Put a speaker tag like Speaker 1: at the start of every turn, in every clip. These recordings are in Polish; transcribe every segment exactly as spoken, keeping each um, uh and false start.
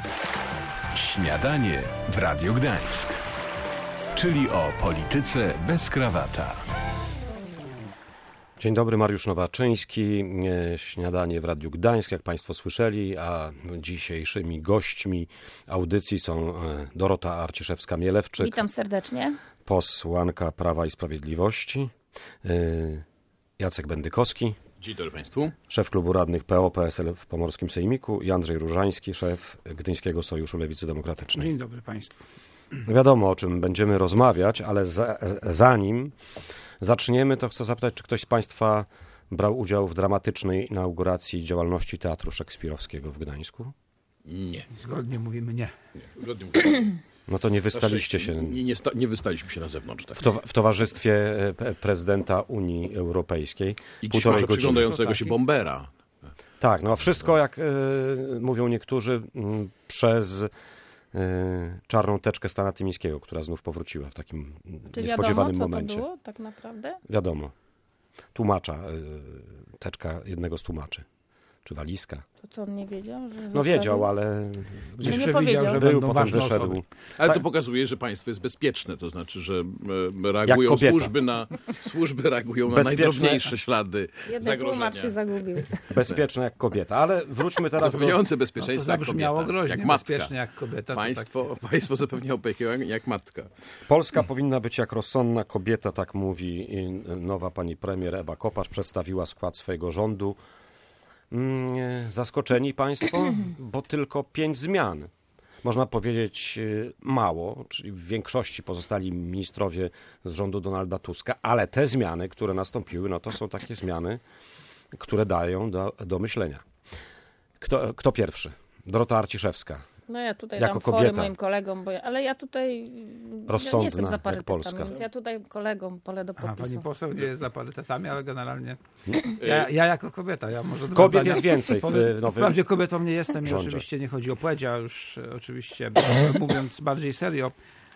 Speaker 1: Śniadanie w Radiu Gdańsk. Czyli o polityce bez krawata.
Speaker 2: Dzień dobry, Mariusz Nowaczyński. Śniadanie w Radiu Gdańsk, jak Państwo słyszeli, a dzisiejszymi gośćmi audycji są Dorota Arciszewska-Mielewczyk.
Speaker 3: Witam serdecznie.
Speaker 2: Posłanka Prawa i Sprawiedliwości. Jacek Bendykowski.
Speaker 4: Dzień dobry Państwu.
Speaker 2: Szef klubu radnych P O P S L w Pomorskim Sejmiku i Andrzej Różański, szef Gdyńskiego Sojuszu Lewicy Demokratycznej.
Speaker 5: Dzień dobry Państwu.
Speaker 2: Wiadomo, o czym będziemy rozmawiać, ale za, zanim zaczniemy, to chcę zapytać, czy ktoś z Państwa brał udział w dramatycznej inauguracji działalności Teatru Szekspirowskiego w Gdańsku?
Speaker 4: Nie.
Speaker 5: Zgodnie mówimy nie.
Speaker 4: nie. Zgodnie mówimy.
Speaker 2: No to nie wystaliście się.
Speaker 4: Nie, nie, sta, nie wystaliśmy się na zewnątrz. Tak.
Speaker 2: W, to, w towarzystwie prezydenta Unii Europejskiej.
Speaker 4: I dzisiaj przyglądającego się bombera.
Speaker 2: Tak, no a wszystko, jak y, mówią niektórzy, y, przez y, czarną teczkę Stana Tymińskiego, która znów powróciła w takim
Speaker 3: Czy
Speaker 2: niespodziewanym
Speaker 3: wiadomo,
Speaker 2: momencie.
Speaker 3: Co to było tak naprawdę?
Speaker 2: Wiadomo. Tłumacza, y, teczka jednego z tłumaczy. Czy walizka.
Speaker 3: To co on nie wiedział? Że
Speaker 2: no
Speaker 3: zostawił?
Speaker 2: wiedział, ale
Speaker 5: gdzieś
Speaker 3: nie
Speaker 5: przewidział, że
Speaker 2: był,
Speaker 5: będą
Speaker 2: potem
Speaker 5: ważne
Speaker 2: wyszedł.
Speaker 5: osoby.
Speaker 4: Ale to pokazuje, że państwo jest bezpieczne, to znaczy, że e, reagują służby na służby reagują na
Speaker 2: Bezpieczne.
Speaker 4: najdrobniejsze ślady
Speaker 3: Jeden
Speaker 4: zagrożenia.
Speaker 3: tłumacz się zagubił.
Speaker 2: Bezpieczna jak kobieta, ale wróćmy teraz do...
Speaker 4: Zapewniające
Speaker 5: No, to
Speaker 4: bezpieczeństwo jak
Speaker 5: zabrzmiało
Speaker 4: kobieta,
Speaker 5: groźnie,
Speaker 4: jak matka.
Speaker 5: bezpiecznie jak kobieta.
Speaker 4: Państwo,
Speaker 5: Tak...
Speaker 4: państwo zapewniało opiekę jak, jak matka.
Speaker 2: Polska powinna być jak rozsądna kobieta, tak mówi nowa pani premier Ewa Kopacz, przedstawiła skład swojego rządu. Zaskoczeni Państwo, bo tylko pięć zmian. Można powiedzieć mało, czyli w większości pozostali ministrowie z rządu Donalda Tuska, ale te zmiany, które nastąpiły, no to są takie zmiany, które dają do, do myślenia. Kto, kto pierwszy? Dorota Arciszewska.
Speaker 3: No ja tutaj
Speaker 2: jako
Speaker 3: dam fory
Speaker 2: kobieta.
Speaker 3: moim kolegom, bo ja, ale ja tutaj
Speaker 2: Rozsądna,
Speaker 3: ja nie jestem za
Speaker 2: jak
Speaker 3: parytetami,
Speaker 2: Polska.
Speaker 3: więc ja tutaj kolegom pole do
Speaker 5: A,
Speaker 3: podpisu.
Speaker 5: pani poseł nie jest za parytetami, ale generalnie ja, ja jako kobieta, ja może dwa
Speaker 2: Kobiet
Speaker 5: zdania
Speaker 2: jest więcej w
Speaker 5: powiem.
Speaker 2: nowym
Speaker 5: Wprawdzie kobietą nie jestem i
Speaker 2: rządzie.
Speaker 5: oczywiście nie chodzi o płeć, a już oczywiście mówiąc bardziej serio,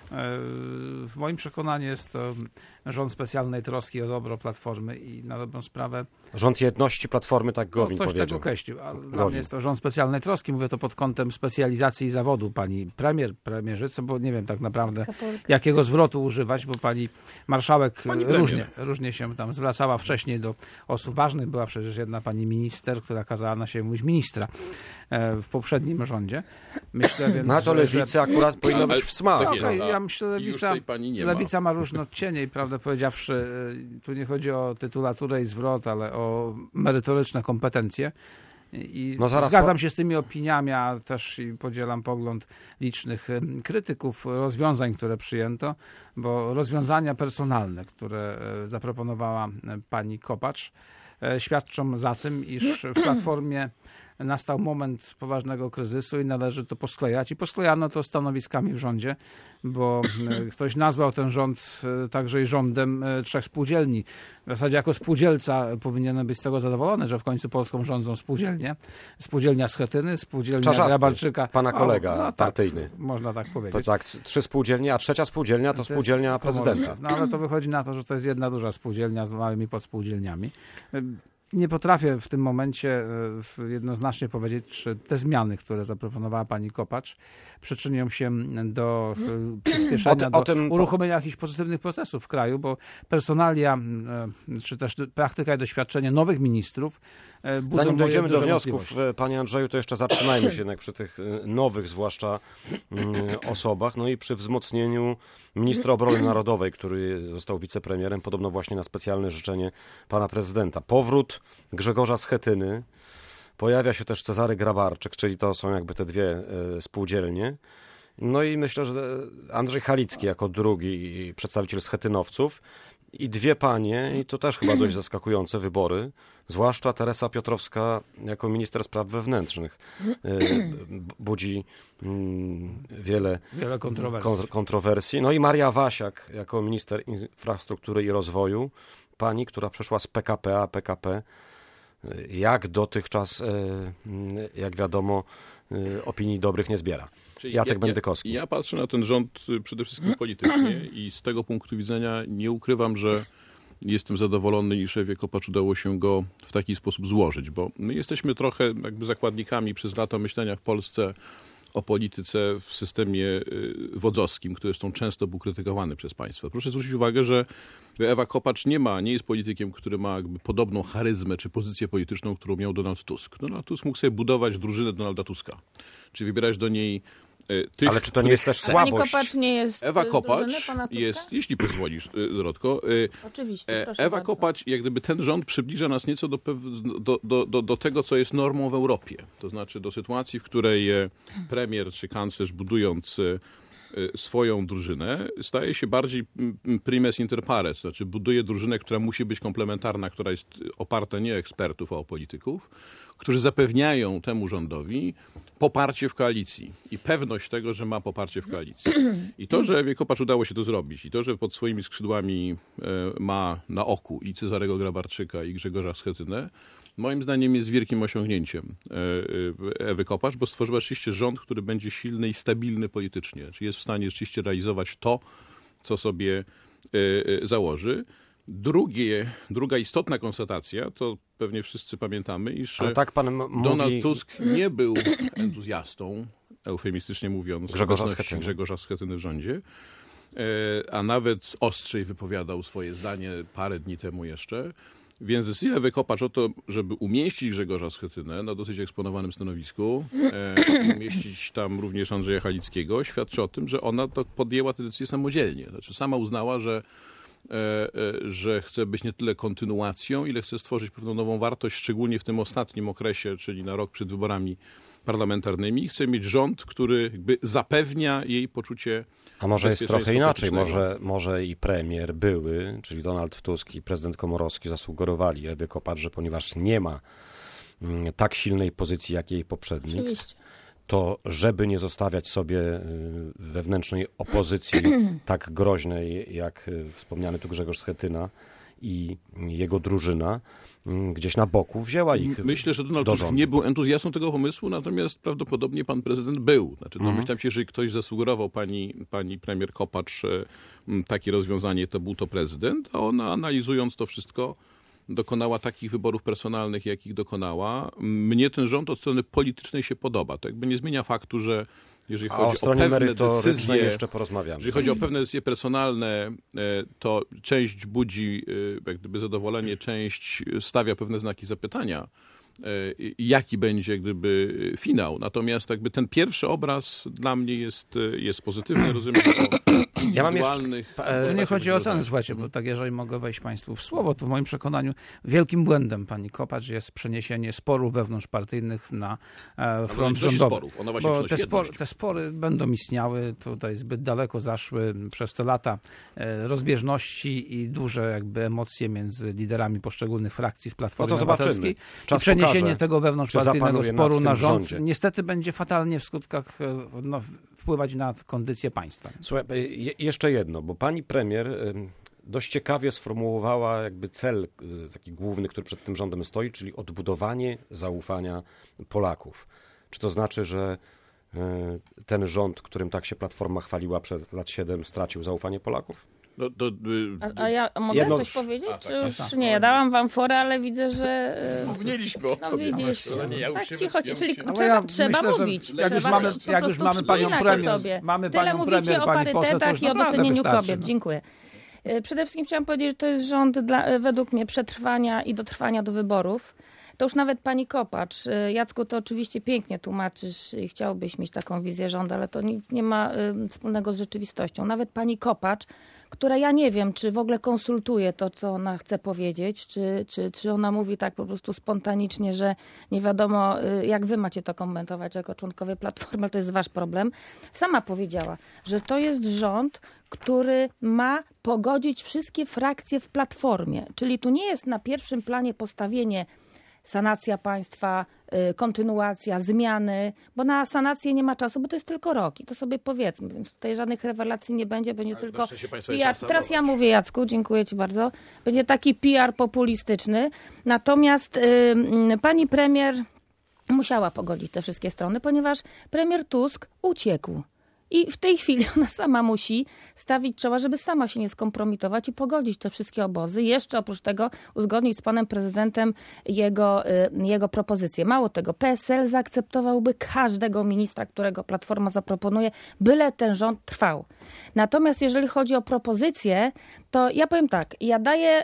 Speaker 5: w moim przekonaniu jest to rząd specjalnej troski o dobro Platformy i na dobrą sprawę
Speaker 2: Rząd Jedności Platformy, tak
Speaker 5: no,
Speaker 2: Gowin
Speaker 5: ktoś
Speaker 2: powiedział.
Speaker 5: tego określił, a dla
Speaker 2: Gowin.
Speaker 5: mnie jest to rząd specjalnej troski. Mówię to pod kątem specjalizacji zawodu pani premier, premierzycy, bo nie wiem tak naprawdę
Speaker 3: Kapolka.
Speaker 5: jakiego zwrotu używać, bo pani marszałek
Speaker 4: Pani
Speaker 5: różnie, różnie się tam zwracała wcześniej do osób ważnych. Była przecież jedna pani minister, która kazała na siebie mówić ministra w poprzednim rządzie. Myślę więc,
Speaker 2: Na to lewicy
Speaker 5: że...
Speaker 2: akurat powinno
Speaker 4: Ale
Speaker 2: być w smak.
Speaker 4: tak jest.
Speaker 5: Okay,
Speaker 4: A
Speaker 5: ja myślę, że
Speaker 4: już
Speaker 5: lewica,
Speaker 4: tej pani nie ma.
Speaker 5: lewica ma różne odcienie i prawdę powiedziawszy, tu nie chodzi o tytulaturę i zwrot, ale o merytoryczne kompetencje. I
Speaker 2: No zaraz
Speaker 5: zgadzam
Speaker 2: po...
Speaker 5: się z tymi opiniami, a też i podzielam pogląd licznych krytyków rozwiązań, które przyjęto, bo rozwiązania personalne, które zaproponowała pani Kopacz, świadczą za tym, iż w Platformie nastał moment poważnego kryzysu i należy to posklejać. I posklejano to stanowiskami w rządzie, bo ktoś nazwał ten rząd także i rządem trzech spółdzielni. W zasadzie jako spółdzielca powinienem być z tego zadowolony, że w końcu Polską rządzą spółdzielnie. Spółdzielnia Schetyny, spółdzielnia
Speaker 2: Czarzasty,
Speaker 5: Grabarczyka.
Speaker 2: pana kolega
Speaker 5: o, no,
Speaker 2: partyjny.
Speaker 5: Tak, można tak
Speaker 2: To
Speaker 5: powiedzieć.
Speaker 2: tak, trzy spółdzielnie, a trzecia spółdzielnia to,
Speaker 5: To jest
Speaker 2: spółdzielnia
Speaker 5: komorna.
Speaker 2: prezydenta.
Speaker 5: No ale to wychodzi na to, że to jest jedna duża spółdzielnia z małymi podspółdzielniami. Nie potrafię w tym momencie jednoznacznie powiedzieć, czy te zmiany, które zaproponowała pani Kopacz, przyczynią się do przyspieszenia,
Speaker 2: O,
Speaker 5: do
Speaker 2: o tym...
Speaker 5: uruchomienia jakichś pozytywnych procesów w kraju, bo personalia, czy też praktyka i doświadczenie nowych ministrów budzą
Speaker 2: Zanim dojdziemy do
Speaker 5: duże
Speaker 2: wniosków,
Speaker 5: wątpliwości.
Speaker 2: panie Andrzeju, to jeszcze zatrzymajmy się jednak przy tych nowych, zwłaszcza osobach, no i przy wzmocnieniu ministra obrony narodowej, który został wicepremierem, podobno właśnie na specjalne życzenie pana prezydenta. Powrót Grzegorza Schetyny, pojawia się też Cezary Grabarczyk, czyli to są jakby te dwie spółdzielnie. No i myślę, że Andrzej Halicki jako drugi przedstawiciel schetynowców i dwie panie, i to też chyba dość zaskakujące wybory, zwłaszcza Teresa Piotrowska jako minister spraw wewnętrznych. Budzi wiele,
Speaker 5: wiele kontrowersji.
Speaker 2: kontrowersji. No i Maria Wasiak jako minister infrastruktury i rozwoju, pani, która przeszła z P K P A P K P, jak dotychczas, jak wiadomo, opinii dobrych nie zbiera.
Speaker 4: Czyli
Speaker 2: Jacek
Speaker 4: ja,
Speaker 2: Bendykowski.
Speaker 4: Ja, ja patrzę na ten rząd przede wszystkim politycznie i z tego punktu widzenia nie ukrywam, że jestem zadowolony i szefie Kopacz udało się go w taki sposób złożyć, bo my jesteśmy trochę jakby zakładnikami przez lata myślenia w Polsce o polityce w systemie wodzowskim, który zresztą często był krytykowany przez państwa. Proszę zwrócić uwagę, że Ewa Kopacz nie ma, nie jest politykiem, który ma jakby podobną charyzmę czy pozycję polityczną, którą miał Donald Tusk. Donald Tusk mógł sobie budować drużynę Donalda Tuska, czy wybierać do niej tych,
Speaker 2: ale czy to nie jest też
Speaker 3: Pani
Speaker 2: słabość?
Speaker 3: Kopacz nie jest
Speaker 4: Ewa
Speaker 3: z
Speaker 4: Kopacz
Speaker 3: drużyny pana Tuska?
Speaker 4: jest, jeśli pozwolisz, Dorotko,
Speaker 3: Oczywiście, proszę
Speaker 4: Ewa
Speaker 3: bardzo.
Speaker 4: Kopacz, jak gdyby ten rząd przybliża nas nieco do, pew- do, do, do, do tego, co jest normą w Europie. To znaczy do sytuacji, w której premier czy kanclerz, budując swoją drużynę, staje się bardziej primes inter pares, znaczy buduje drużynę, która musi być komplementarna, która jest oparta nie o ekspertów, a o polityków, którzy zapewniają temu rządowi poparcie w koalicji i pewność tego, że ma poparcie w koalicji. I to, że Ewie Kopacz udało się to zrobić i to, że pod swoimi skrzydłami ma na oku i Cezarego Grabarczyka, i Grzegorza Schetynę, moim zdaniem jest wielkim osiągnięciem Ewy Kopacz, bo stworzyła rzeczywiście rząd, który będzie silny i stabilny politycznie. Czyli jest w stanie rzeczywiście realizować to, co sobie założy. Drugie, druga istotna konstatacja, to pewnie wszyscy pamiętamy, iż
Speaker 2: Ale tak pan m- mówi...
Speaker 4: Donald Tusk nie był entuzjastą, eufemistycznie mówiąc,
Speaker 2: Grzegorza
Speaker 4: obecności
Speaker 2: Schetyny.
Speaker 4: Grzegorza Schetyny w rządzie, a nawet ostrzej wypowiadał swoje zdanie parę dni temu jeszcze. Więc decyzja Ewy Kopacz o to, żeby umieścić Grzegorza Schetynę na dosyć eksponowanym stanowisku, e, umieścić tam również Andrzeja Halickiego, świadczy o tym, że ona to podjęła tę decyzję samodzielnie. Znaczy sama uznała, że, e, e, że chce być nie tyle kontynuacją, ile chce stworzyć pewną nową wartość, szczególnie w tym ostatnim okresie, czyli na rok przed wyborami parlamentarnymi. Chce mieć rząd, który jakby zapewnia jej poczucie
Speaker 2: A może jest trochę
Speaker 4: bezpieczeństwa
Speaker 2: inaczej,
Speaker 4: politycznego.
Speaker 2: może, może i premier były, czyli Donald Tusk i prezydent Komorowski zasugerowali Ewie Kopacz, że ponieważ nie ma mm, tak silnej pozycji jak jej poprzednik,
Speaker 3: Oczywiście.
Speaker 2: to żeby nie zostawiać sobie y, wewnętrznej opozycji tak groźnej jak y, wspomniany tu Grzegorz Schetyna i jego drużyna, y, gdzieś na boku wzięła ich
Speaker 4: Myślę, że Donald
Speaker 2: do
Speaker 4: Tusk
Speaker 2: rządu.
Speaker 4: nie był entuzjastą tego pomysłu, natomiast prawdopodobnie pan prezydent był. Znaczy,
Speaker 2: Mhm.
Speaker 4: domyślam się, że ktoś zasugerował pani, pani premier Kopacz e, m, takie rozwiązanie, to był to prezydent, a ona analizując to wszystko dokonała takich wyborów personalnych, jakich dokonała. Mnie ten rząd od strony politycznej się podoba. To jakby nie zmienia faktu, że jeżeli
Speaker 2: A
Speaker 4: chodzi
Speaker 2: o
Speaker 4: o
Speaker 2: stronie
Speaker 4: pewne
Speaker 2: merytorycznej
Speaker 4: decyzje,
Speaker 2: jeszcze porozmawiamy.
Speaker 4: jeżeli chodzi o pewne decyzje personalne, e, to część budzi e, jak gdyby zadowolenie, część stawia pewne znaki zapytania, e, jaki będzie jak gdyby finał. Natomiast jakby ten pierwszy obraz dla mnie jest, jest pozytywny. Rozumiem, że o
Speaker 2: Ja mam jeszcze-
Speaker 4: indywidualnych...
Speaker 2: pa- e,
Speaker 5: To nie
Speaker 4: postaciach
Speaker 5: chodzi o
Speaker 4: będziemy
Speaker 5: ocenę,
Speaker 4: rozmawiać.
Speaker 5: słuchajcie, bo tak jeżeli mogę wejść Państwu w słowo, to w moim przekonaniu wielkim błędem pani Kopacz jest przeniesienie sporów wewnątrzpartyjnych na e, front
Speaker 4: większości
Speaker 5: rządowy.
Speaker 4: sporów. Ona właśnie
Speaker 5: Bo
Speaker 4: przynosi
Speaker 5: te, spor,
Speaker 4: jedność.
Speaker 5: te spory będą istniały, tutaj zbyt daleko zaszły przez te lata e, rozbieżności i duże jakby emocje między liderami poszczególnych frakcji w Platformie
Speaker 2: No to zobaczymy.
Speaker 5: Obywatelskiej. I
Speaker 2: Czas
Speaker 5: przeniesienie
Speaker 2: pokaże,
Speaker 5: tego
Speaker 2: czy
Speaker 5: wewnątrzpartyjnego
Speaker 2: zapanuje nad
Speaker 5: sporu
Speaker 2: tym
Speaker 5: na
Speaker 2: w
Speaker 5: rząd
Speaker 2: rządzie.
Speaker 5: niestety będzie fatalnie w skutkach e, no, wpływać na kondycję państwa.
Speaker 2: Słuchaj, je, jeszcze jedno, bo pani premier ym, dość ciekawie sformułowała jakby cel y, taki główny, który przed tym rządem stoi, czyli odbudowanie zaufania Polaków. Czy to znaczy, że y, ten rząd, którym tak się Platforma chwaliła przez lat siedem, stracił zaufanie Polaków?
Speaker 4: No, to, y,
Speaker 3: A, a ja mogę
Speaker 2: Jedno-
Speaker 3: coś powiedzieć?
Speaker 4: A, tak,
Speaker 3: czy
Speaker 4: tak,
Speaker 3: już
Speaker 5: tak.
Speaker 3: nie? Ja dałam wam forę, ale widzę, że... e,
Speaker 4: Wspomnieliśmy o
Speaker 3: No
Speaker 4: tobie.
Speaker 3: widzisz,
Speaker 4: Ale nie, ja już
Speaker 3: tak
Speaker 4: się
Speaker 3: cicho,
Speaker 4: ja już
Speaker 3: czyli
Speaker 4: się-
Speaker 5: Ale
Speaker 3: trzeba,
Speaker 5: ja
Speaker 3: trzeba
Speaker 5: myślę, że
Speaker 3: mówić.
Speaker 5: jak już
Speaker 3: trzeba
Speaker 5: mamy-
Speaker 3: się po
Speaker 5: jak już
Speaker 3: prostu
Speaker 5: mamy panią
Speaker 3: przypominacie
Speaker 5: premier,
Speaker 3: sobie.
Speaker 5: mamy
Speaker 3: Tyle
Speaker 5: panią
Speaker 3: mówicie
Speaker 5: premier,
Speaker 3: o
Speaker 5: pani poseł, to
Speaker 3: parytetach
Speaker 5: już
Speaker 3: i o
Speaker 5: naprawdę
Speaker 3: docenieniu
Speaker 5: wystarczy,
Speaker 3: kobiet.
Speaker 5: no.
Speaker 3: Dziękuję. E, Przede wszystkim chciałam powiedzieć, że to jest rząd dla, e, według mnie przetrwania i dotrwania do wyborów. To już nawet pani Kopacz. e, Jacku, to oczywiście pięknie tłumaczysz i chciałbyś mieć taką wizję rządu, ale to nic nie ma e, wspólnego z rzeczywistością. Nawet pani Kopacz, która ja nie wiem, czy w ogóle konsultuje to, co ona chce powiedzieć, czy, czy, czy ona mówi tak po prostu spontanicznie, że nie wiadomo, e, jak wy macie to komentować jako członkowie Platformy, ale to jest wasz problem. Sama powiedziała, że to jest rząd, który ma pogodzić wszystkie frakcje w Platformie. Czyli tu nie jest na pierwszym planie postawienie sanacja państwa, y, kontynuacja, zmiany, bo na sanację nie ma czasu, bo to jest tylko rok i to sobie powiedzmy, więc tutaj żadnych rewelacji nie będzie, będzie tylko
Speaker 4: na szczęście państwo
Speaker 3: P
Speaker 4: jest
Speaker 3: R.
Speaker 4: szansa
Speaker 3: Teraz ja
Speaker 4: dawać.
Speaker 3: mówię, Jacku, dziękuję ci bardzo. Będzie taki P R populistyczny, natomiast y, y, pani premier musiała pogodzić te wszystkie strony, ponieważ premier Tusk uciekł. I w tej chwili ona sama musi stawić czoła, żeby sama się nie skompromitować i pogodzić te wszystkie obozy. Jeszcze oprócz tego uzgodnić z panem prezydentem jego, jego propozycje. Mało tego, P S L zaakceptowałby każdego ministra, którego Platforma zaproponuje, byle ten rząd trwał. Natomiast jeżeli chodzi o propozycje, to ja powiem tak, ja daję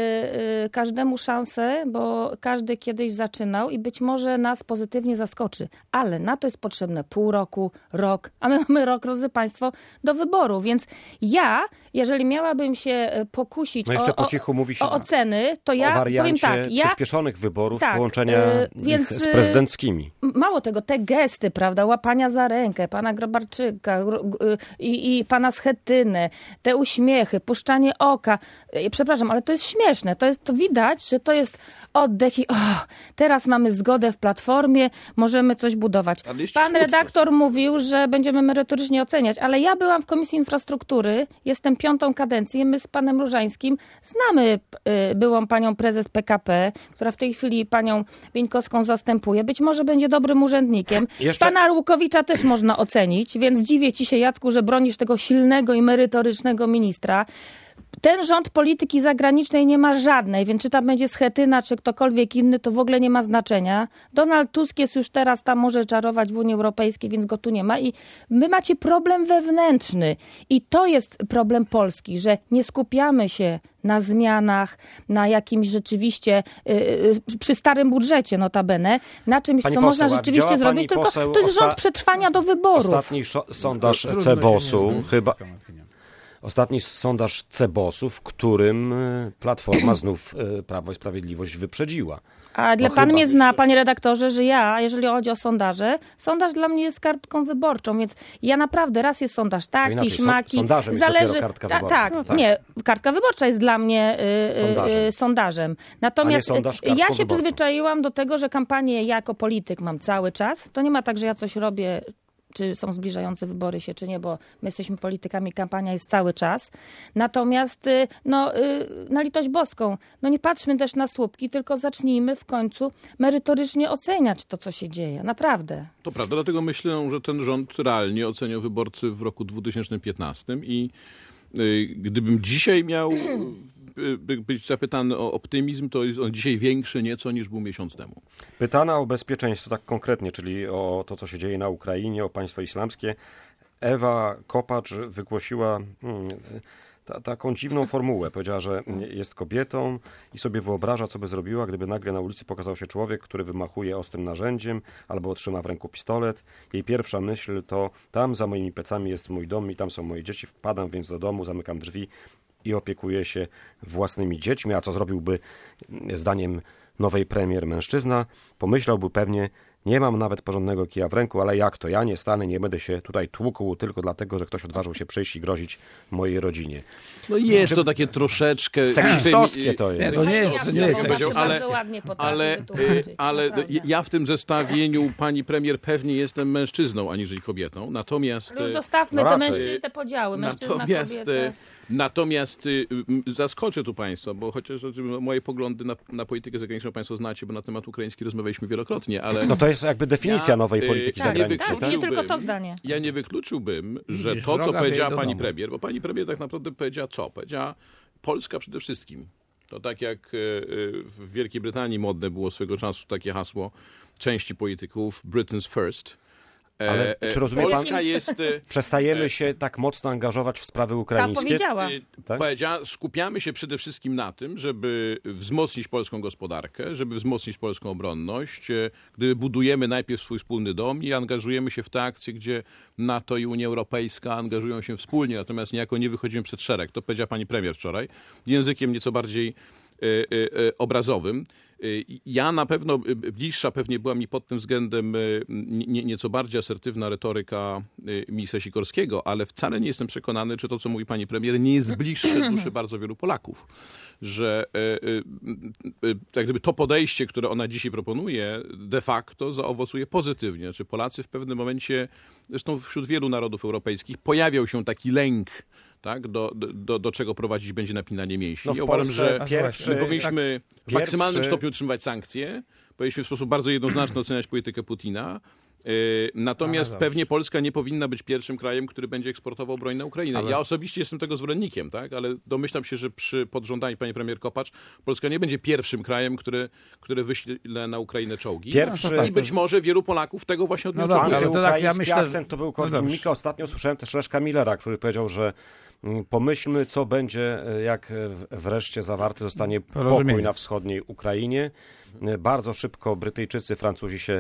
Speaker 3: y, y, każdemu szansę, bo każdy kiedyś zaczynał i być może nas pozytywnie zaskoczy, ale na to jest potrzebne pół roku, rok, a my mamy rok, drodzy państwo, do wyboru, więc ja, jeżeli miałabym się pokusić
Speaker 2: no jeszcze
Speaker 3: o,
Speaker 2: po cichu mówi się
Speaker 3: o oceny, to ja
Speaker 2: o wariancie
Speaker 3: powiem tak, ja,
Speaker 2: przyspieszonych wyborów,
Speaker 3: tak,
Speaker 2: połączenia
Speaker 3: y,
Speaker 2: ich
Speaker 3: więc,
Speaker 2: z prezydenckimi.
Speaker 3: Mało tego, te gesty, prawda, łapania za rękę, pana Grabarczyka y, i, i pana Schetyny, te uśmiechy, puszczanie oka, y, przepraszam, ale to jest śmieszne, to jest, to widać, że to jest oddech i o, teraz mamy zgodę w Platformie, możemy coś budować. Pan redaktor mówił, że będziemy merytorycznie oceniać, ale ja byłam w Komisji Infrastruktury, jestem piątą kadencję, my z panem Różańskim znamy y, byłą panią prezes P K P, która w tej chwili panią Bieńkowską zastępuje. Być może będzie dobrym urzędnikiem.
Speaker 2: Jeszcze...
Speaker 3: Pana Arłukowicza też można ocenić, więc dziwię ci się, Jacku, że bronisz tego silnego i merytorycznego ministra. Ten rząd polityki zagranicznej nie ma żadnej, więc czy tam będzie Schetyna, czy ktokolwiek inny, to w ogóle nie ma znaczenia. Donald Tusk jest już teraz tam, może czarować w Unii Europejskiej, więc go tu nie ma. I my macie problem wewnętrzny. I to jest problem Polski, że nie skupiamy się na zmianach, na jakimś rzeczywiście, yy, przy starym budżecie notabene, na czymś,
Speaker 2: Pani
Speaker 3: co
Speaker 2: poseł,
Speaker 3: można rzeczywiście zrobić, tylko to jest rząd przetrwania do wyborów.
Speaker 2: Ostatni szo- sondaż C B O S-u chyba... Ostatni sondaż C B O S-u, w którym Platforma znów Prawo i Sprawiedliwość wyprzedziła.
Speaker 3: A dla
Speaker 2: No
Speaker 3: pan
Speaker 2: chyba.
Speaker 3: mnie zna, panie redaktorze, że ja, jeżeli chodzi o sondaże, sondaż dla mnie jest kartką wyborczą, więc ja naprawdę, raz jest sondaż taki,
Speaker 2: inaczej,
Speaker 3: śmaki.
Speaker 2: sondażem jest
Speaker 3: zależy,
Speaker 2: dopiero kartka
Speaker 3: ta,
Speaker 2: wyborcza.
Speaker 3: tak,
Speaker 2: No tak.
Speaker 3: nie, kartka wyborcza jest dla mnie y,
Speaker 2: Sondażem.
Speaker 3: y, sondażem. Natomiast
Speaker 2: A nie sondaż kartką
Speaker 3: ja się
Speaker 2: wyborczą.
Speaker 3: przyzwyczaiłam do tego, że kampanię jako polityk mam cały czas. To nie ma tak, że ja coś robię, czy są zbliżające wybory się, czy nie, bo my jesteśmy politykami, kampania jest cały czas. Natomiast, no, na litość boską, no nie patrzmy też na słupki, tylko zacznijmy w końcu merytorycznie oceniać to, co się dzieje. Naprawdę.
Speaker 4: To prawda, dlatego myślę, że ten rząd realnie oceniał wyborcy w roku dwa tysiące piętnastym i y, gdybym dzisiaj miał y, być zapytany o optymizm, to jest on dzisiaj większy nieco niż był miesiąc temu.
Speaker 2: Pytana o bezpieczeństwo tak konkretnie, czyli o to, co się dzieje na Ukrainie, o państwo islamskie, Ewa Kopacz wygłosiła hmm, ta, taką dziwną formułę. Powiedziała, że jest kobietą i sobie wyobraża, co by zrobiła, gdyby nagle na ulicy pokazał się człowiek, który wymachuje ostrym narzędziem albo otrzyma w ręku pistolet. Jej pierwsza myśl to: tam za moimi plecami jest mój dom i tam są moje dzieci. Wpadam więc do domu, zamykam drzwi i opiekuję się własnymi dziećmi. A co zrobiłby, zdaniem nowej premier, mężczyzna? Pomyślałby pewnie: nie mam nawet porządnego kija w ręku, ale jak to? Ja nie stanę, nie będę się tutaj tłukł tylko dlatego, że ktoś odważył się przyjść i grozić mojej rodzinie.
Speaker 4: No jest to takie troszeczkę...
Speaker 2: Seksistowskie to jest.
Speaker 5: Nie, to nie jest, to nie jest
Speaker 4: powiedział, ale,
Speaker 3: bardzo ładnie potrafi
Speaker 4: ale,
Speaker 3: wytłumaczyć,
Speaker 4: ale
Speaker 3: naprawdę.
Speaker 4: ja w tym zestawieniu pani premier pewnie jestem mężczyzną, aniżeli kobietą. Natomiast...
Speaker 3: Już zostawmy
Speaker 2: no
Speaker 3: te
Speaker 2: raczej.
Speaker 3: mężczyzn, te podziały. Mężczyzna,
Speaker 4: Natomiast,
Speaker 3: kobieta.
Speaker 4: natomiast y, y, zaskoczę tu państwa, bo chociaż y, moje poglądy na, na politykę zagraniczną państwo znacie, bo na temat ukraiński rozmawialiśmy wielokrotnie, ale...
Speaker 2: No to jest jakby definicja
Speaker 4: Ja,
Speaker 2: nowej
Speaker 4: y,
Speaker 2: polityki
Speaker 4: tak,
Speaker 2: zagranicznej.
Speaker 3: Tak,
Speaker 2: tak?
Speaker 3: nie tylko to zdanie.
Speaker 4: Ja nie wykluczyłbym, że
Speaker 5: Widzisz,
Speaker 4: to, co
Speaker 5: wroga
Speaker 4: powiedziała
Speaker 5: wieje do
Speaker 4: pani
Speaker 5: domu.
Speaker 4: premier, bo pani premier tak naprawdę powiedziała co? Powiedziała Polska przede wszystkim. To tak jak y, y, w Wielkiej Brytanii modne było swego czasu takie hasło części polityków Britain's First. E,
Speaker 2: Ale
Speaker 4: e,
Speaker 2: czy rozumie pan-
Speaker 4: Polska jest... y,
Speaker 2: Przestajemy się tak mocno angażować w sprawy
Speaker 3: Tak
Speaker 2: ukraińskie.
Speaker 3: powiedziała.
Speaker 4: Y,
Speaker 2: Tak?
Speaker 4: Powiedziała, skupiamy się przede wszystkim na tym, żeby wzmocnić polską gospodarkę, żeby wzmocnić polską obronność, y, gdy budujemy najpierw swój wspólny dom i angażujemy się w te akcje, gdzie NATO i Unia Europejska angażują się wspólnie, natomiast niejako nie wychodzimy przed szereg. To powiedziała pani premier wczoraj, językiem nieco bardziej y, y, y, obrazowym. Ja na pewno, bliższa pewnie była mi pod tym względem nie, nieco bardziej asertywna retoryka ministra Sikorskiego, ale wcale nie jestem przekonany, czy to, co mówi pani premier, nie jest bliższe duszy bardzo wielu Polaków. Że tak gdyby to podejście, które ona dzisiaj proponuje, de facto zaowocuje pozytywnie. Znaczy Polacy w pewnym momencie, zresztą wśród wielu narodów europejskich, pojawiał się taki lęk, tak, do, do, do czego prowadzić będzie napinanie mięśni.
Speaker 2: No w
Speaker 4: ja uważam,
Speaker 2: Polsce
Speaker 4: że
Speaker 2: pierwszy-
Speaker 4: my powinniśmy w
Speaker 2: tak,
Speaker 4: maksymalnym
Speaker 2: pierwszy-
Speaker 4: stopniu utrzymywać sankcje, powinniśmy w sposób bardzo jednoznaczny oceniać politykę Putina, Natomiast
Speaker 5: A,
Speaker 4: pewnie Polska nie powinna być pierwszym krajem, który będzie eksportował broń na Ukrainę.
Speaker 5: Ale...
Speaker 4: Ja osobiście jestem tego zwolennikiem, tak? Ale domyślam się, że przy podżądaniu pani premier Kopacz Polska nie będzie pierwszym krajem, który, który wyśle na Ukrainę czołgi.
Speaker 2: Pierwszy...
Speaker 4: I być może wielu Polaków tego właśnie od niej
Speaker 5: No
Speaker 4: oczekuje.
Speaker 5: dobrze, ale to tak, ja myślę,
Speaker 2: akcent to był Korwin-Mikke. Ostatnio słyszałem też Leszka Millera, który powiedział, że pomyślmy, co będzie, jak wreszcie zawarty zostanie pokój na wschodniej Ukrainie. Bardzo szybko Brytyjczycy, Francuzi się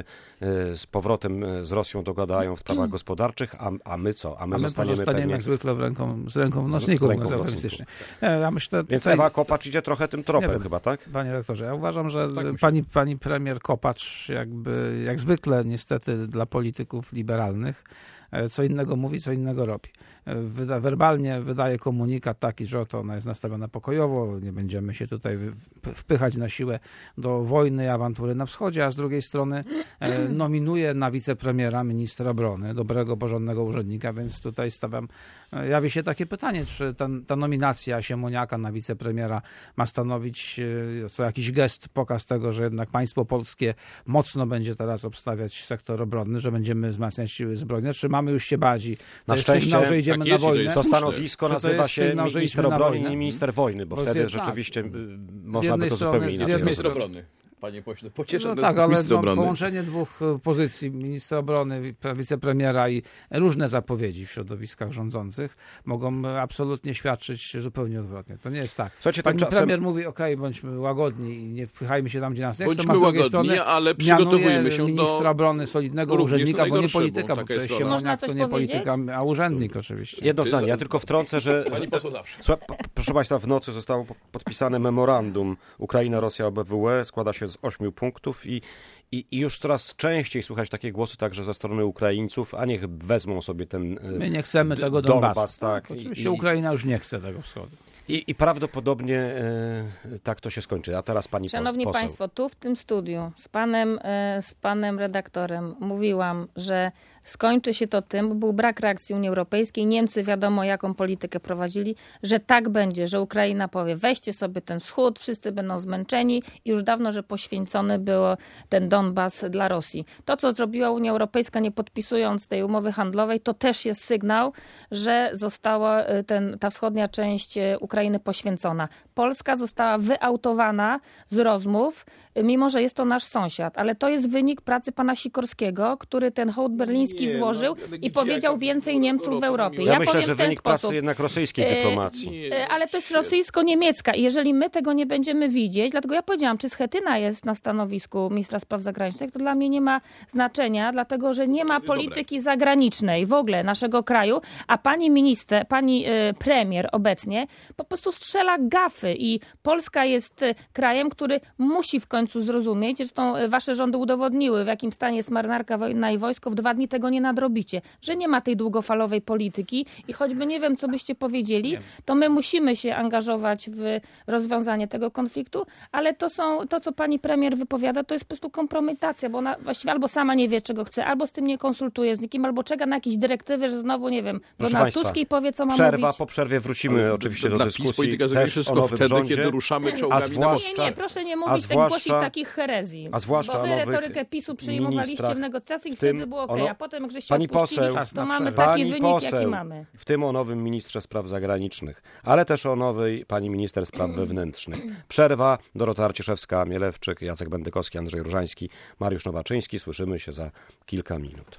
Speaker 2: z powrotem z Rosją dogadają w sprawach gospodarczych, a, a my co? A my,
Speaker 5: a my
Speaker 2: zostaniemy,
Speaker 5: pozostaniemy
Speaker 2: pewnie...
Speaker 5: jak zwykle w ręką, z ręką w nocniku, mówiąc eufemistycznie. Ja myślę,
Speaker 2: Więc
Speaker 5: tutaj...
Speaker 2: Ewa Kopacz idzie trochę tym tropem
Speaker 5: wiem,
Speaker 2: chyba, tak?
Speaker 5: Panie rektorze, ja uważam, że
Speaker 4: tak
Speaker 5: pani, pani premier Kopacz jakby, jak zwykle niestety dla polityków liberalnych, co innego mówi, co innego robi. Wyda, werbalnie wydaje komunikat taki, że oto ona jest nastawiona pokojowo, nie będziemy się tutaj wpychać na siłę do wojny i awantury na wschodzie, a z drugiej strony e, nominuje na wicepremiera ministra obrony, dobrego, porządnego urzędnika, więc tutaj stawiam, e, jawi się takie pytanie, czy ten, ta nominacja Siemoniaka na wicepremiera ma stanowić e, co jakiś gest, pokaz tego, że jednak państwo polskie mocno będzie teraz obstawiać sektor obronny, że będziemy wzmacniać siły zbrojne, czy mamy już się bać i
Speaker 2: na szczęście
Speaker 5: sygnał, że idziemy
Speaker 4: tak
Speaker 5: na
Speaker 4: jest,
Speaker 5: wojnę.
Speaker 2: to stanowisko nazywa się
Speaker 5: sygnał,
Speaker 2: minister obrony, nie minister wojny, bo, bo wtedy
Speaker 5: zjed...
Speaker 2: rzeczywiście
Speaker 5: tak.
Speaker 2: można by to
Speaker 5: strony,
Speaker 2: zupełnie inaczej
Speaker 4: Minister
Speaker 2: nazywać.
Speaker 4: obrony. Panie pośle, pocieszę
Speaker 5: no
Speaker 4: nas
Speaker 5: tak, ale
Speaker 4: minister
Speaker 5: no,
Speaker 4: obrony.
Speaker 5: połączenie dwóch pozycji, ministra obrony, wicepremiera i różne zapowiedzi w środowiskach rządzących mogą absolutnie świadczyć zupełnie odwrotnie. To nie jest tak.
Speaker 2: Słuchajcie,
Speaker 5: Pani
Speaker 2: tymczasem...
Speaker 5: premier mówi, okej, okay, bądźmy łagodni i nie wpychajmy się tam, gdzie nas nie chcą,
Speaker 4: Bądźmy
Speaker 5: a z drugiej
Speaker 4: łagodni,
Speaker 5: strony
Speaker 4: ale przygotowujmy się
Speaker 5: ministra
Speaker 4: do...
Speaker 5: obrony, solidnego
Speaker 4: również
Speaker 5: urzędnika, bo nie
Speaker 4: najgorszego,
Speaker 5: polityka, bo
Speaker 4: taka jest
Speaker 5: przecież
Speaker 4: rola.
Speaker 5: Siemoniak to
Speaker 3: Można
Speaker 5: nie
Speaker 3: coś powiedzieć?
Speaker 5: polityka, a urzędnik oczywiście.
Speaker 2: Jedno zdanie, ja tylko wtrącę, że...
Speaker 4: Pani poseł zawsze.
Speaker 2: Słuchaj, proszę Państwa, w nocy zostało podpisane memorandum Ukraina-Rosja O B W E, składa się z ośmiu punktów i, i, i już coraz częściej słychać takie głosy także ze strony Ukraińców, a niech wezmą sobie ten
Speaker 5: My nie chcemy tego
Speaker 2: Donbas,
Speaker 5: Donbasu.
Speaker 2: tak.
Speaker 5: Oczywiście
Speaker 2: I,
Speaker 5: Ukraina już nie chce tego wschodu.
Speaker 2: I, i prawdopodobnie e, tak to się skończy. A teraz pani
Speaker 3: Szanowni
Speaker 2: poseł.
Speaker 3: Państwo, tu w tym studiu z panem, e, z panem redaktorem mówiłam, że skończy się to tym, bo był brak reakcji Unii Europejskiej. Niemcy wiadomo jaką politykę prowadzili, że tak będzie, że Ukraina powie weźcie sobie ten wschód, wszyscy będą zmęczeni i już dawno, że poświęcony było ten Donbas dla Rosji. To, co zrobiła Unia Europejska nie podpisując tej umowy handlowej, to też jest sygnał, że została ten, ta wschodnia część Ukrainy poświęcona. Polska została wyautowana z rozmów, mimo że jest to nasz sąsiad, ale to jest wynik pracy pana Sikorskiego, który ten hołd berliński
Speaker 4: Nie,
Speaker 3: złożył
Speaker 4: no,
Speaker 3: i powiedział więcej Niemców w Europie.
Speaker 2: Ja,
Speaker 3: Ja
Speaker 2: myślę,
Speaker 3: powiem
Speaker 2: że
Speaker 3: w ten
Speaker 2: wynik
Speaker 3: sposób.
Speaker 2: pracy jednak rosyjskiej
Speaker 3: E,
Speaker 2: dyplomacji.
Speaker 4: Nie,
Speaker 3: Ale to jest rosyjsko-niemiecka i jeżeli my tego nie będziemy widzieć, dlatego ja powiedziałam, czy Schetyna jest na stanowisku ministra spraw zagranicznych, to dla mnie nie ma znaczenia, dlatego że nie ma polityki zagranicznej w ogóle naszego kraju, a pani minister, pani y, premier obecnie po prostu strzela gafy i Polska jest y, krajem, który musi w końcu zrozumieć, zresztą y, wasze rządy udowodniły, w jakim stanie jest marynarka wojenna i wojsko, w dwa dni tego nie nadrobicie, że nie ma tej długofalowej polityki i choćby nie wiem, co byście powiedzieli, to my musimy się angażować w rozwiązanie tego konfliktu, ale to są, to co pani premier wypowiada, to jest po prostu kompromitacja, bo ona właściwie albo sama nie wie, czego chce, albo z tym nie konsultuje z nikim, albo czeka na jakieś dyrektywy, że znowu, nie wiem,
Speaker 2: Proszę
Speaker 3: Donald
Speaker 2: Państwa,
Speaker 3: Tusk i powie, co ma
Speaker 2: Przerwa,
Speaker 3: mówić.
Speaker 2: po przerwie wrócimy oczywiście do
Speaker 4: Dla PiS
Speaker 2: dyskusji
Speaker 4: polityka
Speaker 2: też
Speaker 4: zagraniczna
Speaker 2: o
Speaker 4: wszystko
Speaker 2: nowym
Speaker 4: wtedy,
Speaker 2: rządzie,
Speaker 4: kiedy ruszamy
Speaker 2: a
Speaker 4: czołgami na
Speaker 2: zwłaszcza,
Speaker 3: Nie, nie, proszę nie
Speaker 2: a
Speaker 3: mówić, tak
Speaker 2: zwłaszcza,
Speaker 3: głosić takich herezji.
Speaker 2: a zwłaszcza
Speaker 3: bo wy
Speaker 2: o nowych
Speaker 3: retorykę PiSu przyjmowaliście
Speaker 2: ministrach,
Speaker 3: w negocjacjach i
Speaker 2: w tym
Speaker 3: wtedy było
Speaker 2: o
Speaker 3: okej,
Speaker 2: no-
Speaker 3: a potem jak żeście
Speaker 2: Pani
Speaker 3: odpuścili,
Speaker 2: poseł,
Speaker 5: Czas na
Speaker 3: to mamy
Speaker 5: przerwę.
Speaker 3: taki
Speaker 2: Pani
Speaker 3: wynik, jaki
Speaker 2: poseł,
Speaker 3: mamy.
Speaker 2: w tym o nowym ministrze spraw zagranicznych, ale też o nowej pani minister spraw wewnętrznych. Przerwa, Dorota Arciszewska-Mielewczyk, Jacek Bendykowski, Andrzej Różański, Mariusz Nowaczyński. Słyszymy się za kilka minut.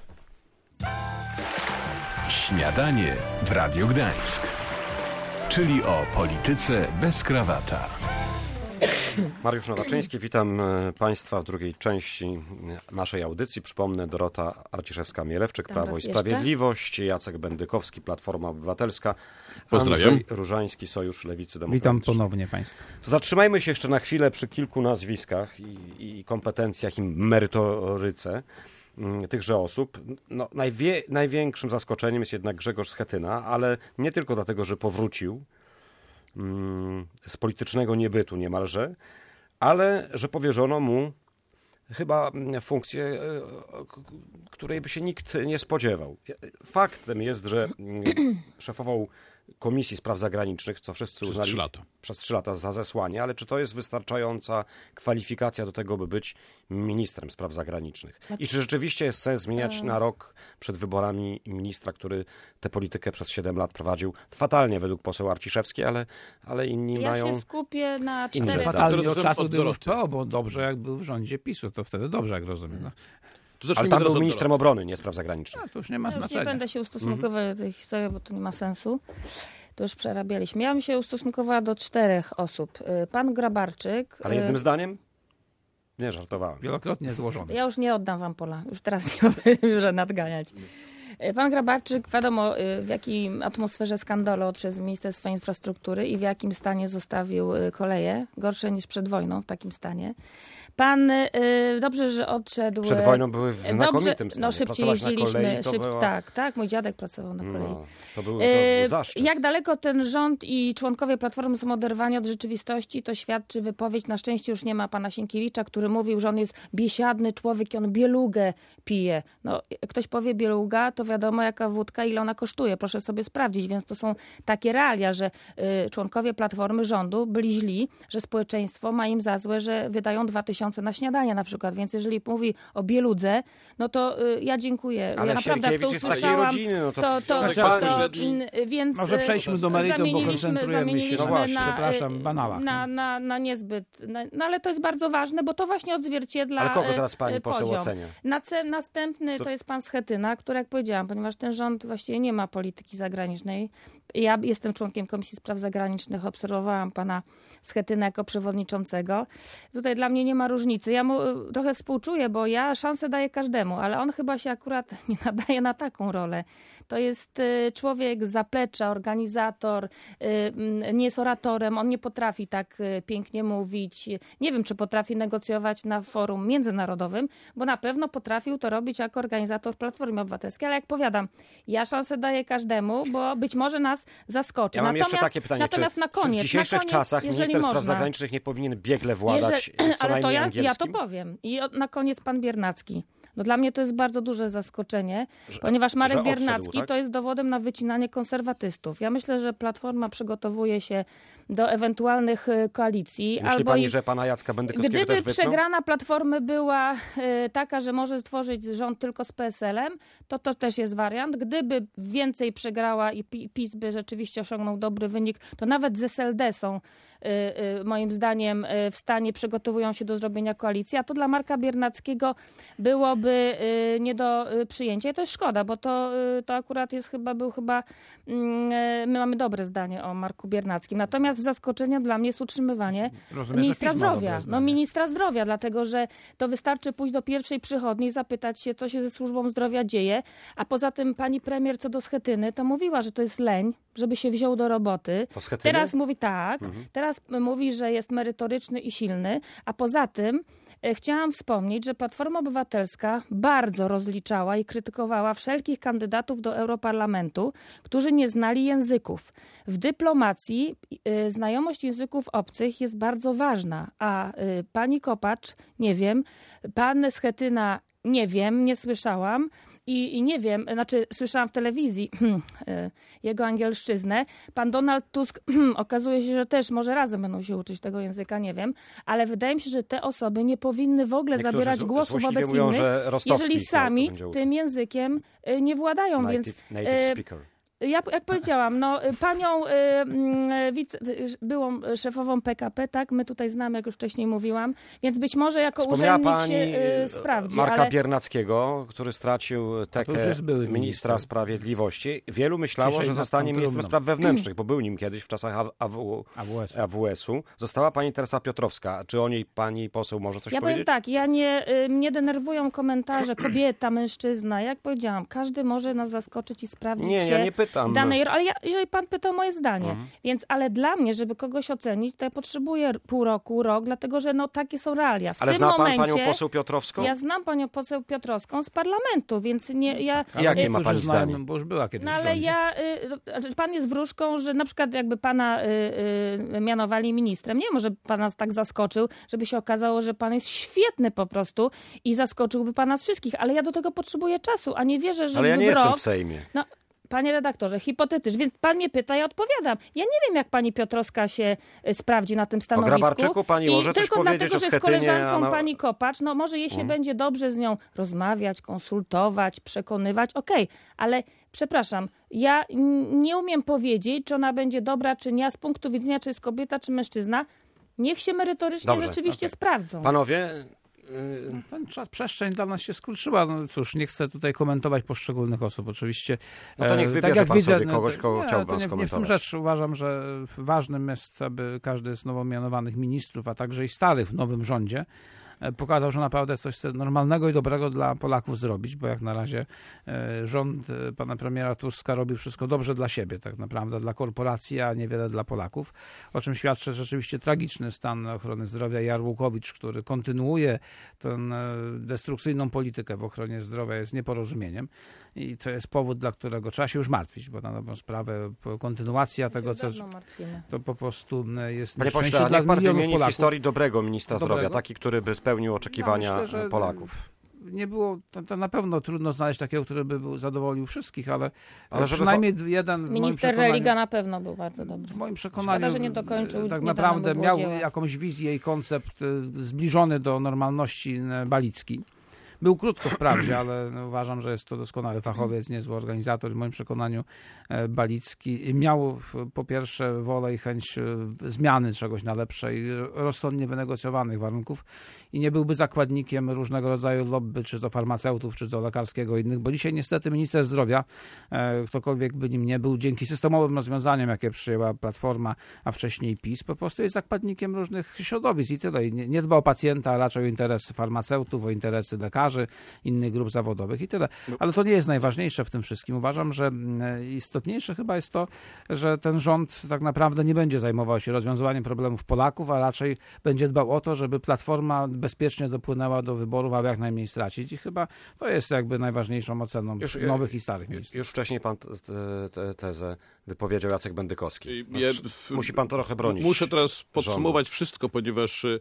Speaker 1: Śniadanie w Radiu Gdańsk. Czyli o polityce bez krawata.
Speaker 2: Mariusz Nowaczyński, witam Państwa w drugiej części naszej audycji. Przypomnę, Dorota Arciszewska-Mielewczyk,
Speaker 3: Tam
Speaker 2: Prawo
Speaker 3: raz
Speaker 2: i
Speaker 3: jeszcze.
Speaker 2: Sprawiedliwość, Jacek Bendykowski, Platforma Obywatelska,
Speaker 4: Pozdrawiam.
Speaker 2: Andrzej Różański, Sojusz Lewicy
Speaker 5: Witam
Speaker 2: Demokratycznej.
Speaker 5: ponownie Państwa.
Speaker 2: Zatrzymajmy się jeszcze na chwilę przy kilku nazwiskach i, i kompetencjach i merytoryce mm, tychże osób. No, najwie, największym zaskoczeniem jest jednak Grzegorz Schetyna, ale nie tylko dlatego, że powrócił mm, z politycznego niebytu niemalże, ale że powierzono mu chyba funkcję, e, k- której by się nikt nie spodziewał. Faktem jest, że mm, szefował Komisji Spraw Zagranicznych, co wszyscy
Speaker 4: Przez
Speaker 2: uznali
Speaker 4: trzy lata.
Speaker 2: przez trzy lata za zesłanie, ale czy to jest wystarczająca kwalifikacja do tego, by być ministrem spraw zagranicznych? I czy rzeczywiście jest sens zmieniać na rok przed wyborami ministra, który tę politykę przez siedem lat prowadził fatalnie według poseł Arciszewskiej, ale, ale inni
Speaker 3: Ja
Speaker 2: mają...
Speaker 3: się skupię na
Speaker 2: inne
Speaker 3: czterech...
Speaker 2: zdanie.
Speaker 5: Fatalnie od
Speaker 4: Od
Speaker 5: czasu, gdy był w
Speaker 4: Doroty.
Speaker 5: P O, bo dobrze jak był w rządzie PiSu, to wtedy dobrze, jak rozumiem. No.
Speaker 4: To
Speaker 2: Ale
Speaker 4: zacznijmy
Speaker 2: tam
Speaker 4: teraz
Speaker 2: był
Speaker 4: od
Speaker 2: ministrem
Speaker 4: Doroty.
Speaker 2: obrony, nie spraw zagranicznych.
Speaker 5: A, to już nie ma
Speaker 3: Ja już nie
Speaker 5: znaczenia.
Speaker 3: będę się ustosunkować do tej historii, bo to nie ma sensu. To już przerabialiśmy. Ja bym się ustosunkowała do czterech osób. Y, Pan Grabarczyk.
Speaker 2: Ale
Speaker 3: y,
Speaker 2: jednym zdaniem? Nie, żartowałem.
Speaker 5: Wielokrotnie złożony.
Speaker 3: Ja już nie oddam wam pola. Już teraz nie będę nadganiać. Y, Pan Grabarczyk, wiadomo y, w jakiej atmosferze skandalu przez Ministerstwo Infrastruktury i w jakim stanie zostawił y, koleje. Gorsze niż przed wojną, w takim stanie. Pan, y, dobrze, że odszedł...
Speaker 2: Przed wojną były w znakomitym stanie.
Speaker 3: No szybciej
Speaker 2: Pracować na
Speaker 3: jeździliśmy.
Speaker 2: kolei to
Speaker 3: Szyb...
Speaker 2: była-
Speaker 3: Tak, tak, mój dziadek pracował na kolei.
Speaker 2: No, to był, to
Speaker 3: E,
Speaker 2: był zaszczyt.
Speaker 3: Jak daleko ten rząd i członkowie Platformy są oderwani od rzeczywistości, to świadczy wypowiedź. Na szczęście już nie ma pana Sienkiewicza, który mówił, że on jest biesiadny człowiek i on bielugę pije. No, jak ktoś powie bieluga, to wiadomo jaka wódka, ile ona kosztuje. Proszę sobie sprawdzić. Więc to są takie realia, że y, członkowie Platformy rządu byli źli, że społeczeństwo ma im za złe, że wydają dwa tysiące na śniadanie na przykład. Więc jeżeli mówi o bieludze, no to y, ja dziękuję.
Speaker 2: Ale
Speaker 3: ja naprawdę jak to
Speaker 2: Sienkiewicz jest z takiej
Speaker 3: usłyszałam,
Speaker 2: rodziny, no to-
Speaker 3: to, to,
Speaker 4: Znaczy,
Speaker 3: to,
Speaker 4: pan-
Speaker 3: to, mm, więc
Speaker 5: Może
Speaker 3: y,
Speaker 5: przejdźmy do meritum, bo
Speaker 3: zamieniliśmy-
Speaker 5: koncentrujemy się
Speaker 3: zamieniliśmy
Speaker 2: No właśnie.
Speaker 3: na,
Speaker 5: Przepraszam,
Speaker 3: y,
Speaker 5: banałach.
Speaker 3: Na, na, na niezbyt, na, no ale to jest bardzo ważne, bo to właśnie odzwierciedla
Speaker 2: Ale kogo
Speaker 3: y,
Speaker 2: teraz pani
Speaker 3: y,
Speaker 2: poseł
Speaker 3: poziom.
Speaker 2: ocenia?
Speaker 3: Na ce, następny to...
Speaker 2: To-
Speaker 3: jest pan Schetyna, który jak powiedziałam, ponieważ ten rząd właściwie nie ma polityki zagranicznej. Ja jestem członkiem Komisji Spraw Zagranicznych, obserwowałam pana Schetynę jako przewodniczącego. Tutaj dla mnie nie ma różnicy. Ja mu y, trochę współczuję, bo ja szansę daję każdemu, ale on chyba się akurat nie nadaje na taką rolę. To jest y, człowiek z zaplecza, organizator, y, y, nie jest oratorem, on nie potrafi tak y, pięknie mówić. Nie wiem, czy potrafi negocjować na forum międzynarodowym, bo na pewno potrafił to robić jako organizator w Platformie Obywatelskiej, ale jak powiadam, ja szansę daję każdemu, bo być może nas zaskoczy.
Speaker 2: Ja mam
Speaker 3: natomiast,
Speaker 2: jeszcze takie pytanie.
Speaker 3: natomiast
Speaker 2: czy,
Speaker 3: na koniec,
Speaker 2: czy w dzisiejszych
Speaker 3: na koniec,
Speaker 2: czasach
Speaker 3: jeżeli
Speaker 2: minister spraw
Speaker 3: można,
Speaker 2: zagranicznych nie powinien biegle władać
Speaker 3: Jeżeli-
Speaker 2: co
Speaker 3: ale to
Speaker 2: najmniej
Speaker 3: ja, ja
Speaker 2: angielskim?
Speaker 3: to powiem. I o- na koniec pan Biernacki. No dla mnie to jest bardzo duże zaskoczenie, ponieważ Marek
Speaker 2: że odszedł,
Speaker 3: Biernacki
Speaker 2: tak?
Speaker 3: to jest dowodem na wycinanie konserwatystów. Ja myślę, że Platforma przygotowuje się do ewentualnych y, koalicji.
Speaker 2: Myśli
Speaker 3: albo
Speaker 2: pani,
Speaker 3: i...
Speaker 2: że pana Jacka Bendykowskiego
Speaker 3: Gdyby
Speaker 2: też wypną?
Speaker 3: przegrana Platformy była y, taka, że może stworzyć rząd tylko z P S L-em, to to też jest wariant. Gdyby więcej przegrała i Pi- PiS by rzeczywiście osiągnął dobry wynik, to nawet z S L D są y, y, moim zdaniem y, w stanie, przygotowują się do zrobienia koalicji, a to dla Marka Biernackiego byłoby y, nie do y, przyjęcia i to jest szkoda, bo to, y, to akurat jest chyba, był chyba, mm, y, my mamy dobre zdanie o Marku Biernackim. Natomiast zaskoczeniem dla mnie jest utrzymywanie
Speaker 5: Rozumiem, że
Speaker 3: ministra
Speaker 5: PiS ma dobre
Speaker 3: zdrowia. No
Speaker 5: zdanie.
Speaker 3: ministra zdrowia, dlatego że to wystarczy pójść do pierwszej przychodni i zapytać się, co się ze służbą zdrowia dzieje, a poza tym pani premier co do Schetyny, to mówiła, że to jest leń, żeby się wziął do roboty.
Speaker 2: To Schetyny?
Speaker 3: Teraz mówi tak,
Speaker 2: Mhm.
Speaker 3: teraz mówi, że jest merytoryczny i silny, a poza tym e, chciałam wspomnieć, że Platforma Obywatelska bardzo rozliczała i krytykowała wszelkich kandydatów do Europarlamentu, którzy nie znali języków. W dyplomacji e, znajomość języków obcych jest bardzo ważna, a e, pani Kopacz, nie wiem, pan Schetyna, nie wiem, nie słyszałam. I, I nie wiem, znaczy słyszałam w telewizji e, jego angielszczyznę. Pan Donald Tusk okazuje się, że też może razem będą się uczyć tego języka, nie wiem. Ale wydaje mi się, że te osoby nie powinny w ogóle
Speaker 2: Niektórzy
Speaker 3: zabierać
Speaker 2: zł-
Speaker 3: głosu
Speaker 2: złośliwie
Speaker 3: wobec
Speaker 2: mówią,
Speaker 3: innych,
Speaker 2: że Rostowski
Speaker 3: jeżeli
Speaker 2: to
Speaker 3: sami
Speaker 2: będzie uczył.
Speaker 3: tym językiem e, nie władają.
Speaker 2: Native,
Speaker 3: Więc
Speaker 2: native
Speaker 3: e,
Speaker 2: speaker.
Speaker 3: ja, jak powiedziałam, no, panią y, y, wice, y, byłą szefową P K P, tak, my tutaj znamy, jak już wcześniej mówiłam, więc być może jako
Speaker 2: Wspomniała
Speaker 3: urzędnik
Speaker 2: pani
Speaker 3: się y, sprawdzi,
Speaker 2: Marka
Speaker 3: ale...
Speaker 2: Biernackiego, który stracił
Speaker 5: to już
Speaker 2: tekę
Speaker 5: jest były
Speaker 2: ministra
Speaker 5: minister.
Speaker 2: sprawiedliwości. Wielu myślało,
Speaker 5: Ciszej
Speaker 2: że
Speaker 5: nad
Speaker 2: zostanie
Speaker 5: tą
Speaker 2: ministrem
Speaker 5: trumną.
Speaker 2: spraw wewnętrznych, bo był nim kiedyś w czasach A W
Speaker 5: A W S.
Speaker 2: A W S-u. Została pani Teresa Piotrowska. Czy o niej pani poseł może coś
Speaker 3: Ja powiem
Speaker 2: powiedzieć?
Speaker 3: tak, ja nie, y, mnie denerwują komentarze kobieta, mężczyzna. Jak powiedziałam, każdy może nas zaskoczyć i sprawdzić
Speaker 2: Nie,
Speaker 3: się
Speaker 2: ja nie pytam.
Speaker 3: w danej... Ale ja, jeżeli pan pyta o moje zdanie,
Speaker 2: Mhm.
Speaker 3: więc, ale dla mnie, żeby kogoś ocenić, to ja potrzebuję pół roku, rok, dlatego że no takie są realia. W
Speaker 2: Ale
Speaker 3: tym
Speaker 2: zna pan
Speaker 3: momencie,
Speaker 2: panią poseł Piotrowską?
Speaker 3: Ja znam panią poseł Piotrowską z parlamentu, więc nie, ja...
Speaker 2: I jakie
Speaker 5: niektórzy
Speaker 2: ma pani
Speaker 5: znają,
Speaker 2: zdanie?
Speaker 5: Bo już była kiedyś
Speaker 3: No
Speaker 5: w
Speaker 3: ale
Speaker 5: rządzie.
Speaker 3: ja, y, pan jest wróżką, że na przykład jakby pana y, y, mianowali ministrem, nie może pan nas tak zaskoczył, żeby się okazało, że pan jest świetny po prostu i zaskoczyłby pana z wszystkich, ale ja do tego potrzebuję czasu, a nie wierzę, że
Speaker 2: Ale ja nie
Speaker 3: w
Speaker 2: jestem
Speaker 3: rok...
Speaker 2: w Sejmie.
Speaker 3: No, Panie redaktorze, hipotetycznie, więc pan mnie pyta, ja odpowiadam. Ja nie wiem, jak pani Piotrowska się y, sprawdzi na tym stanowisku.
Speaker 2: O Grabarczyku pani
Speaker 3: I
Speaker 2: może coś
Speaker 3: tylko
Speaker 2: powiedzieć
Speaker 3: dlatego,
Speaker 2: o
Speaker 3: że z
Speaker 2: Schetynie,
Speaker 3: koleżanką
Speaker 2: a na-
Speaker 3: pani Kopacz, no może jej się
Speaker 2: Mhm.
Speaker 3: będzie dobrze z nią rozmawiać, konsultować, przekonywać, okej, ale przepraszam, ja n- nie umiem powiedzieć, czy ona będzie dobra, czy nie, a z punktu widzenia, czy jest kobieta, czy mężczyzna, niech się merytorycznie
Speaker 2: Dobrze,
Speaker 3: rzeczywiście
Speaker 2: okej.
Speaker 3: sprawdzą.
Speaker 2: Panowie, y,
Speaker 5: Ten czas, przestrzeń dla nas się skurczyła. No cóż, nie chcę tutaj komentować poszczególnych osób. Oczywiście.
Speaker 2: No to niech
Speaker 5: e,
Speaker 2: wybierze pan
Speaker 5: widzę,
Speaker 2: sobie
Speaker 5: no,
Speaker 2: kogoś,
Speaker 5: to-
Speaker 2: kogo
Speaker 5: nie,
Speaker 2: chciałby
Speaker 5: to
Speaker 2: pan
Speaker 5: nie, nie w tym
Speaker 2: skomentować.
Speaker 5: rzecz. Uważam, że ważnym jest, aby każdy z nowo mianowanych ministrów, a także i starych w nowym rządzie e, pokazał, że naprawdę coś chce normalnego i dobrego dla Polaków zrobić, bo jak na razie e, rząd e, pana premiera Tuska robi wszystko dobrze dla siebie, tak naprawdę dla korporacji, a niewiele dla Polaków, o czym świadczy rzeczywiście tragiczny stan ochrony zdrowia. Jarłukowicz, który kontynuuje tę destrukcyjną politykę w ochronie zdrowia, jest nieporozumieniem i to jest powód, dla którego trzeba się już martwić, bo na dobrą sprawę kontynuacja tego, co
Speaker 3: Dawno martwimy.
Speaker 5: to po prostu jest
Speaker 2: Panie
Speaker 5: nieszczęście
Speaker 2: pośle, a
Speaker 5: dla
Speaker 2: niech pan
Speaker 5: milionów
Speaker 2: wymieni w
Speaker 5: Polaków.
Speaker 2: historii dobrego ministra
Speaker 5: Dobrego?
Speaker 2: zdrowia, taki, który by spełnił oczekiwania
Speaker 5: Ja myślę, że
Speaker 2: Polaków.
Speaker 5: Nie było, to, to na pewno trudno znaleźć takiego, który by był zadowolił wszystkich, ale,
Speaker 2: Ale żeby
Speaker 5: przynajmniej jeden w moim
Speaker 3: Minister
Speaker 5: przekonaniu-
Speaker 3: Religa na pewno był bardzo dobry.
Speaker 5: W moim przekonaniu
Speaker 3: Szkoda, że nie dokończył,
Speaker 5: tak
Speaker 3: nie
Speaker 5: naprawdę
Speaker 3: dane mu było
Speaker 5: miał
Speaker 3: dzieła.
Speaker 5: jakąś wizję i koncept y, zbliżony do normalności y, Balicki. Był krótko wprawdzie, ale no, uważam, że jest to doskonały fachowiec, niezły organizator. W moim przekonaniu e, Balicki miał w- po pierwsze wolę i chęć e, zmiany czegoś na lepsze i rozsądnie wynegocjowanych warunków i nie byłby zakładnikiem różnego rodzaju lobby, czy to farmaceutów, czy to lekarskiego i innych, bo dzisiaj niestety minister zdrowia, e, ktokolwiek by nim nie był, dzięki systemowym rozwiązaniom, jakie przyjęła Platforma, a wcześniej PiS, po prostu jest zakładnikiem różnych środowisk i tyle. I nie, nie dba o pacjenta, a raczej o interesy farmaceutów, o interesy lekarzy, innych grup zawodowych i tyle. Ale to nie jest najważniejsze w tym wszystkim. Uważam, że mm, istotniejsze chyba jest to, że ten rząd tak naprawdę nie będzie zajmował się rozwiązywaniem problemów Polaków, a raczej będzie dbał o to, żeby Platforma bezpiecznie dopłynęła do wyborów, aby jak najmniej stracić. I chyba to jest jakby najważniejszą oceną
Speaker 2: Już-
Speaker 5: nowych i starych ministrów.
Speaker 2: Już wcześniej pan te- te- tezę wypowiedział Jacek Bendykowski. No,
Speaker 4: Ja-
Speaker 2: przy- Musi pan trochę bronić.
Speaker 4: Muszę teraz podsumować wszystko, ponieważ y,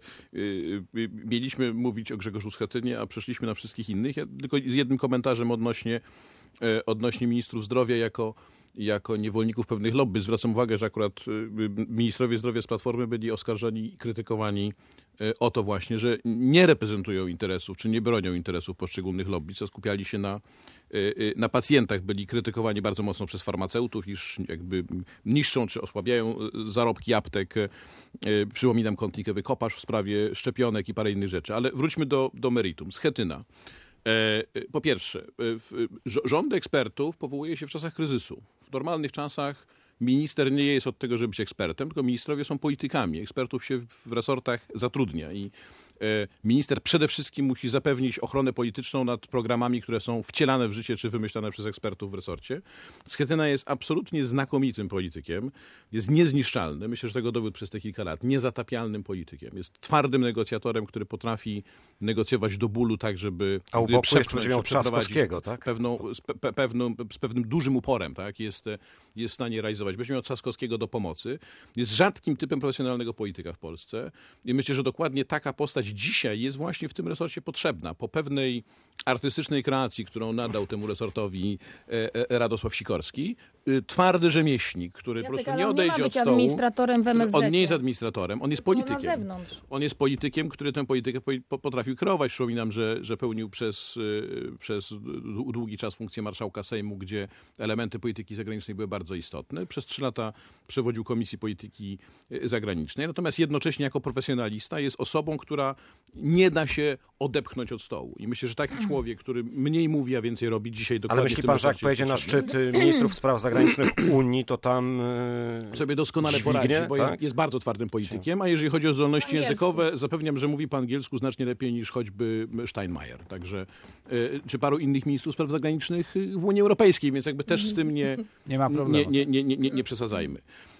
Speaker 4: y, mieliśmy mówić o Grzegorzu Schetynie, a przeszliśmy na wszystkich innych. Ja tylko z jednym komentarzem odnośnie, e, odnośnie ministrów zdrowia jako, jako niewolników pewnych lobby. Zwracam uwagę, że akurat y, ministrowie zdrowia z Platformy byli oskarżani i krytykowani e, o to właśnie, że nie reprezentują interesów, czy nie bronią interesów poszczególnych lobby, co skupiali się na, y, y, na pacjentach. Byli krytykowani bardzo mocno przez farmaceutów, iż jakby niszczą czy osłabiają y, zarobki aptek. Y, Przypominam kątnik Ewy Kopacz w sprawie szczepionek i parę innych rzeczy. Ale wróćmy do, do meritum. Schetyna. E, e, Po pierwsze, e, w- rz- rząd ekspertów powołuje się w czasach kryzysu. W normalnych czasach minister nie jest od tego, żeby być ekspertem, tylko ministrowie są politykami. Ekspertów się w resortach zatrudnia i e, minister przede wszystkim musi zapewnić ochronę polityczną nad programami, które są wcielane w życie czy wymyślane przez ekspertów w resorcie. Schetyna jest absolutnie znakomitym politykiem, jest niezniszczalny. Myślę, że tego dowód przez te kilka lat. Niezatapialnym politykiem. Jest twardym negocjatorem, który potrafi negocjować do bólu tak, żeby
Speaker 2: A u
Speaker 4: gdy
Speaker 2: boku
Speaker 4: przepchnąć,
Speaker 2: jeszcze będzie miał
Speaker 4: czy przeprowadzić
Speaker 2: Trzaskowskiego, tak?
Speaker 4: Pewną, z, pe, pewną, z pewnym dużym uporem, tak? Jest, jest w stanie realizować. Będzie miał Trzaskowskiego do pomocy. Jest rzadkim typem profesjonalnego polityka w Polsce i myślę, że dokładnie taka postać dzisiaj jest właśnie w tym resorcie potrzebna. Po pewnej artystycznej kreacji, którą nadał temu resortowi e, e, Radosław Sikorski, y, twardy rzemieślnik, który
Speaker 3: Jacek,
Speaker 4: po prostu
Speaker 3: ale
Speaker 4: nie
Speaker 3: on nie ma
Speaker 4: odejdzie
Speaker 3: być
Speaker 4: od stołu.
Speaker 3: administratorem w M S Z.
Speaker 4: On nie jest administratorem, on jest
Speaker 3: Tylko na
Speaker 4: politykiem.
Speaker 3: zewnątrz.
Speaker 4: On jest politykiem, który tę politykę po- po- potrafił kreować. Przypominam, że, że pełnił przez, y, przez dłu- długi czas funkcję marszałka Sejmu, gdzie elementy polityki zagranicznej były bardzo istotne. Przez trzy lata przewodził Komisji Polityki y, Zagranicznej. Natomiast jednocześnie jako profesjonalista jest osobą, która nie da się odepchnąć od stołu. I myślę, że taki człowiek, który mniej mówi, a więcej robi, dzisiaj dokładnie
Speaker 2: Ale
Speaker 4: w
Speaker 2: myśli
Speaker 4: tym
Speaker 2: pan, że jak
Speaker 4: resorcie jest
Speaker 2: pojedzie na
Speaker 4: potrzebny.
Speaker 2: szczyt y, ministrów spraw zagranicznych Unii, to tam y,
Speaker 4: Sobie doskonale
Speaker 2: dźwignie,
Speaker 4: poradzi, bo
Speaker 2: tak?
Speaker 4: jest, jest bardzo twardym politykiem, a jeżeli chodzi o zdolności
Speaker 3: Po angielsku.
Speaker 4: językowe, zapewniam, że mówi po angielsku znacznie lepiej niż choćby Steinmeier. Także, y, czy paru innych ministrów spraw zagranicznych y, w Unii Europejskiej, więc jakby też z tym nie,
Speaker 5: Nie ma problemu.
Speaker 4: nie, nie, nie, nie, nie, nie przesadzajmy.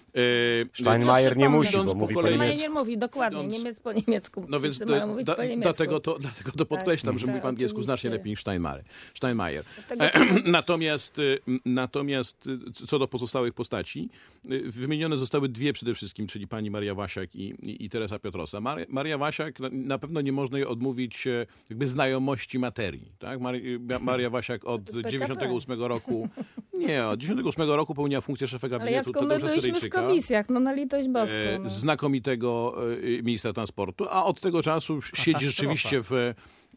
Speaker 4: Y,
Speaker 2: Steinmeier nie musi,
Speaker 4: idąc
Speaker 2: bo
Speaker 4: po
Speaker 2: mówi po
Speaker 4: kolei-
Speaker 2: niemiecku.
Speaker 3: Nie mówi dokładnie,
Speaker 4: Idąc-
Speaker 3: Niemiec po niemiecku.
Speaker 4: No więc
Speaker 3: Wszyscy mają
Speaker 4: do,
Speaker 3: mówić
Speaker 4: da,
Speaker 3: po niemiecku.
Speaker 4: dlatego, to, dlatego to podkreślam,
Speaker 3: Tak,
Speaker 4: że mówi
Speaker 3: tak,
Speaker 4: po angielsku znacznie
Speaker 3: oczywiście.
Speaker 4: lepiej niż Steinmeier. Steinmeier.
Speaker 3: Dlatego-
Speaker 4: Natomiast, y, natomiast y, co do pozostałych postaci, y, wymienione zostały dwie przede wszystkim, czyli pani Maria Wasiak i, i, i Teresa Piotrosa. Maria, Maria Wasiak, na, na pewno nie można jej odmówić e, jakby znajomości materii. Tak? Maria, Maria Wasiak od
Speaker 3: P K P.
Speaker 4: dziewięćdziesiątego ósmego roku Nie, od dziesiątego ósmego roku pełniła funkcję szefa
Speaker 3: Ale
Speaker 4: gabinetu
Speaker 3: Jacku, my
Speaker 4: Tadeusza
Speaker 3: byliśmy w
Speaker 4: Syryjczyka,
Speaker 3: komisjach, no na litość boską.
Speaker 4: e,
Speaker 3: No.
Speaker 4: znakomitego e, ministra transportu, a od tego czasu siedzi rzeczywiście w,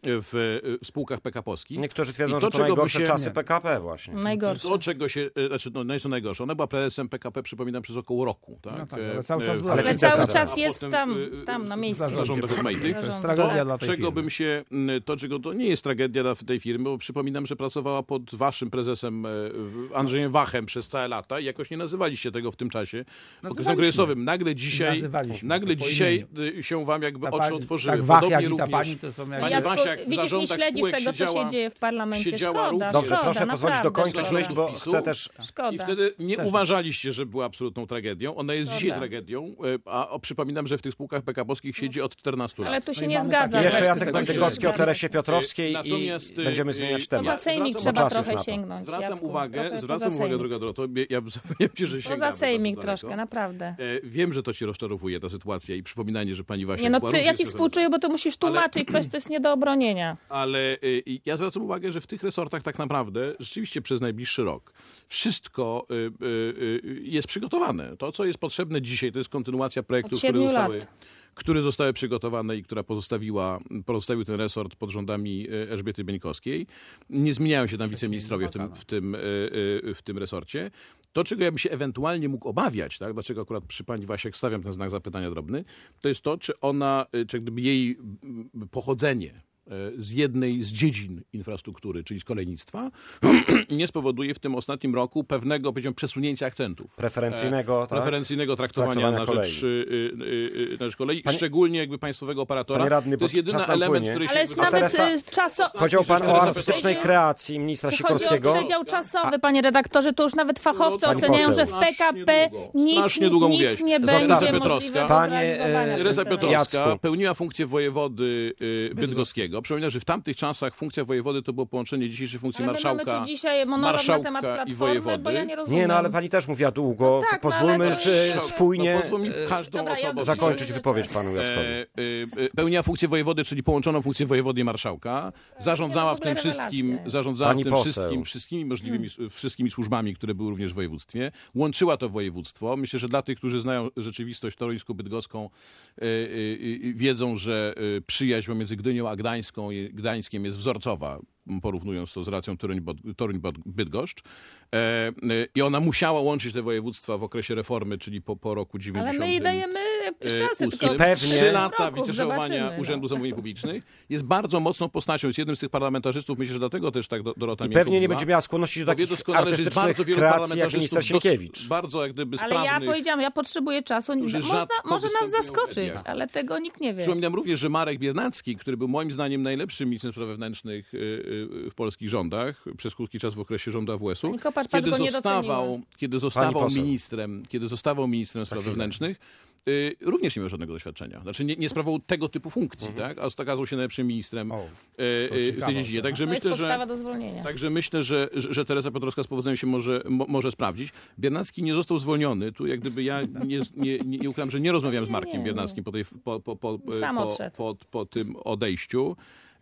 Speaker 4: w, w spółkach P K P-owskich.
Speaker 2: Niektórzy twierdzą,
Speaker 4: I to,
Speaker 2: że to
Speaker 4: czego by
Speaker 2: najgorsze
Speaker 4: się-
Speaker 2: czasy
Speaker 5: nie.
Speaker 2: P K P właśnie.
Speaker 3: Najgorsze.
Speaker 4: To, czego się, e, znaczy, no, nie są najgorsze. Ona była prezesem P K P, przypominam, przez około roku. Tak?
Speaker 5: No tak,
Speaker 4: E,
Speaker 5: ale cały czas
Speaker 4: e,
Speaker 5: była.
Speaker 2: Ale
Speaker 3: Ale
Speaker 2: wiceprezes.
Speaker 3: cały czas
Speaker 4: A
Speaker 3: jest
Speaker 4: potem,
Speaker 3: tam,
Speaker 4: e,
Speaker 3: tam na miejscu.
Speaker 5: w zarządzie
Speaker 4: rozmaitych.
Speaker 5: To jest
Speaker 3: To,
Speaker 5: tragedia
Speaker 4: To,
Speaker 5: dla tej
Speaker 4: czego
Speaker 5: firmy.
Speaker 4: bym się, m, to, czego to nie jest tragedia dla tej firmy, bo przypominam, że pracowała pod waszym prezesem e, w- Andrzejem Wachem przez całe lata i jakoś nie nazywaliście tego w tym czasie okresem
Speaker 5: Nazywaliśmy.
Speaker 4: kryzysowym. Nagle dzisiaj,
Speaker 5: Nazywaliśmy
Speaker 4: nagle
Speaker 5: to po
Speaker 4: dzisiaj
Speaker 5: imieniu.
Speaker 4: y, się wam jakby
Speaker 5: Ta
Speaker 4: oczy
Speaker 5: pani-
Speaker 4: otworzyły.
Speaker 5: tak Wach,
Speaker 4: Podobnie
Speaker 5: jak i ta
Speaker 4: również
Speaker 5: pani, to są jak-
Speaker 4: pani
Speaker 3: Jacku,
Speaker 4: Wasia w
Speaker 3: widzisz, nie
Speaker 4: zarządach
Speaker 3: śledzisz
Speaker 4: spółek
Speaker 3: tego, co
Speaker 4: siedziała-
Speaker 3: się dzieje w parlamencie.
Speaker 4: siedziała
Speaker 3: Szkoda,
Speaker 4: również-
Speaker 2: Dobrze,
Speaker 3: szkoda,
Speaker 2: proszę pozwolić
Speaker 3: naprawdę
Speaker 2: dokończyć
Speaker 3: szkoda.
Speaker 2: myśl, bo
Speaker 4: PiSu.
Speaker 2: chcę też...
Speaker 3: Szkoda.
Speaker 4: I wtedy nie
Speaker 5: Też.
Speaker 4: uważaliście, że była absolutną tragedią. Ona jest
Speaker 3: Szkoda.
Speaker 4: dzisiaj tragedią, e, a o, przypominam, że w tych spółkach P K P-owskich siedzi od czternastu lat.
Speaker 3: Ale tu się
Speaker 5: No i
Speaker 3: nie
Speaker 5: mamy
Speaker 3: zgadza.
Speaker 5: takie-
Speaker 2: Jeszcze
Speaker 5: Tak,
Speaker 2: Jacek
Speaker 5: tak,
Speaker 2: Wojciechowski o
Speaker 3: tak.
Speaker 2: Teresie Piotrowskiej
Speaker 4: Natomiast,
Speaker 2: i będziemy
Speaker 4: y,
Speaker 2: zmieniać
Speaker 4: y,
Speaker 2: temat.
Speaker 3: Poza sejmik
Speaker 4: Zwracam-
Speaker 3: trzeba
Speaker 2: czas już
Speaker 3: trochę
Speaker 2: na to.
Speaker 3: sięgnąć.
Speaker 4: Zwracam
Speaker 3: Jacku,
Speaker 4: uwagę,
Speaker 3: trochę
Speaker 4: zwracam
Speaker 3: poza
Speaker 4: uwagę,
Speaker 3: sejmik.
Speaker 4: droga Doroto, ja zapewniam cię, że sięgamy
Speaker 3: Poza sejmik
Speaker 4: bardzo
Speaker 3: troszkę,
Speaker 4: daleko.
Speaker 3: naprawdę.
Speaker 4: E, Wiem, że to cię rozczarowuje, ta sytuacja i przypominanie, że pani Wasia
Speaker 3: Nie, no
Speaker 4: była
Speaker 3: ty, ja
Speaker 4: również
Speaker 3: ci
Speaker 4: prezesem.
Speaker 3: współczuję, bo to musisz tłumaczyć coś, co jest nie do obronienia.
Speaker 4: Ale y, y, ja zwracam uwagę, że w tych resortach tak naprawdę rzeczywiście przez najbliższy rok wszystko y, y, y, jest przygotowane. To, co jest potrzebne dzisiaj, to jest kontynuacja projektów,
Speaker 3: Od
Speaker 4: które
Speaker 3: siedmiu
Speaker 4: zostały,
Speaker 3: lat.
Speaker 4: które zostały przygotowane i która pozostawiła, pozostawił ten resort pod rządami y, Elżbiety Bieńkowskiej. Nie zmieniają się tam wiceministrowie w tym, w tym, y, y, w tym resorcie. To, czego ja bym się ewentualnie mógł obawiać, tak, dlaczego akurat przy pani Wasiek stawiam ten znak zapytania drobny, to jest to, czy ona, y, czy gdyby jej mm, pochodzenie z jednej z dziedzin infrastruktury, czyli z kolejnictwa, nie spowoduje w tym ostatnim roku pewnego, powiedziałbym, przesunięcia akcentów.
Speaker 2: Preferencyjnego, tak?
Speaker 4: Preferencyjnego traktowania,
Speaker 2: Traktowania
Speaker 4: na,
Speaker 2: kolei.
Speaker 4: rzecz, y, y, y, na rzecz kolei,
Speaker 2: Panie-
Speaker 4: szczególnie jakby państwowego operatora.
Speaker 2: Panie radny,
Speaker 4: to jest
Speaker 2: bo
Speaker 4: jedyny
Speaker 2: czas nam
Speaker 4: element,
Speaker 2: płynie.
Speaker 4: który się...
Speaker 3: Ale
Speaker 4: jakby-
Speaker 3: nawet
Speaker 2: Teresa-
Speaker 3: y, czaso...
Speaker 2: Powiedział pan
Speaker 4: Teresa
Speaker 2: o
Speaker 4: Piotrowska-
Speaker 2: artystycznej kreacji ministra
Speaker 3: Czy chodzi o
Speaker 2: Sikorskiego.
Speaker 3: przedział czasowy, panie redaktorze, to już nawet fachowcy
Speaker 2: Pani
Speaker 3: oceniają,
Speaker 2: poseł.
Speaker 3: że w P K P
Speaker 4: Strasznie długo.
Speaker 3: nic,
Speaker 4: Strasznie długo
Speaker 3: nic
Speaker 4: mówiłeś.
Speaker 3: nie
Speaker 2: Zostawmy.
Speaker 3: będzie
Speaker 4: Piotrowska.
Speaker 3: możliwe do
Speaker 2: Panie,
Speaker 3: zrealizowania
Speaker 2: e,
Speaker 3: przez
Speaker 4: Teresa
Speaker 3: ten
Speaker 4: Piotrowska
Speaker 2: Jacku.
Speaker 4: pełniła funkcję wojewody y, bydgoskiego. Przypominam, że w tamtych czasach funkcja wojewody to było połączenie dzisiejszej funkcji
Speaker 3: Ale my mamy
Speaker 4: marszałka,
Speaker 3: tu dzisiaj monolog na
Speaker 4: marszałka
Speaker 3: temat
Speaker 4: i
Speaker 3: platformy,
Speaker 4: wojewody.
Speaker 3: bo ja nie rozumiem.
Speaker 2: Nie, no ale pani też mówiła długo.
Speaker 3: No tak, no,
Speaker 2: Pozwólmy
Speaker 3: ale to-
Speaker 2: z-
Speaker 3: no,
Speaker 2: spójnie
Speaker 4: No, pozwól mi każdą
Speaker 3: Dobra, ja
Speaker 4: osobą
Speaker 2: zakończyć
Speaker 3: Że-
Speaker 2: wypowiedź panu Jackowi.
Speaker 4: E, e, e, pełniła funkcję wojewody, czyli połączoną funkcję wojewody i marszałka. Zarządzała
Speaker 3: nie,
Speaker 4: w
Speaker 3: w
Speaker 4: tym
Speaker 3: ogóle
Speaker 4: wszystkim,
Speaker 3: rewelacje.
Speaker 4: zarządzała
Speaker 2: Pani
Speaker 4: w tym
Speaker 2: poseł.
Speaker 4: wszystkim, wszystkimi możliwymi, wszystkimi służbami, które były również w województwie. Łączyła to województwo. Myślę, że dla tych, którzy znają rzeczywistość toruńsko-bydgoską, e, e, e, wiedzą, że e, przyjaźń pomiędzy Gdynią a Gdańską i Gdańskiem jest wzorcowa, porównując to z relacją Toruń-Bod- Toruń-Bydgoszcz. E, e, I ona musiała łączyć te województwa w okresie reformy, czyli po, po roku
Speaker 3: Ale
Speaker 4: dziewięćdziesiątym.
Speaker 3: my jej dajemy szansę.
Speaker 4: ósmym.
Speaker 3: tylko
Speaker 2: Pewnie.
Speaker 4: Trzy lata
Speaker 3: roków,
Speaker 4: wiceszerowania
Speaker 3: zobaczymy,
Speaker 4: Urzędu
Speaker 3: no.
Speaker 4: Zamówień Publicznych. Jest bardzo mocną postacią, jest jednym z tych parlamentarzystów, myślę, że dlatego też tak Do- Dorota
Speaker 2: I
Speaker 4: mnie
Speaker 2: pewnie nie
Speaker 4: powoła.
Speaker 2: będzie miała skłonności do
Speaker 4: Bo wie
Speaker 2: takich
Speaker 4: doskonale, że jest
Speaker 2: artystycznych
Speaker 4: bardzo wielu
Speaker 2: kreacji jak
Speaker 4: parlamentarzystów
Speaker 2: minister Sienkiewicz.
Speaker 4: dos- bardzo jak gdyby
Speaker 3: Ale ja
Speaker 4: sprawnych.
Speaker 3: powiedziałam, ja potrzebuję czasu.
Speaker 4: którzy
Speaker 3: Można,
Speaker 4: rzadko
Speaker 3: może nas
Speaker 4: występują w
Speaker 3: zaskoczyć,
Speaker 4: mediach.
Speaker 3: ale tego nikt nie wie.
Speaker 4: Przypominam również, że Marek Biernacki, który był moim zdaniem najlepszym ministrem spraw wewnętrznych y, y, w polskich rządach przez krótki czas w okresie rządu A W S-u,
Speaker 3: Pani Kopacz, patrz,
Speaker 4: kiedy
Speaker 3: go nie
Speaker 4: zostawał,
Speaker 3: doceniła.
Speaker 4: kiedy zostawał
Speaker 2: poseł.
Speaker 4: ministrem, kiedy zostawał ministrem spraw
Speaker 2: chwilę.
Speaker 4: wewnętrznych, y, również nie miał żadnego doświadczenia. Znaczy nie, nie sprawował tego typu funkcji, tak? A okazał się najlepszym ministrem
Speaker 5: O,
Speaker 4: y, y, w
Speaker 5: ciekawa
Speaker 4: tej dziedzinie.
Speaker 5: ocena.
Speaker 4: Także
Speaker 3: To jest
Speaker 4: myślę, że
Speaker 3: podstawa do zwolnienia.
Speaker 4: Także myślę, że, że, że Teresa Piotrowska z powodzeniem się może, mo, może sprawdzić. Biernacki nie został zwolniony. Tu jak gdyby ja nie, nie, nie, nie ukrywam, że nie rozmawiam z Markiem
Speaker 3: nie, nie.
Speaker 4: Biernackim po, tej, po, po, po,
Speaker 3: Sam
Speaker 4: po,
Speaker 3: odszedł.
Speaker 4: po, po tym odejściu.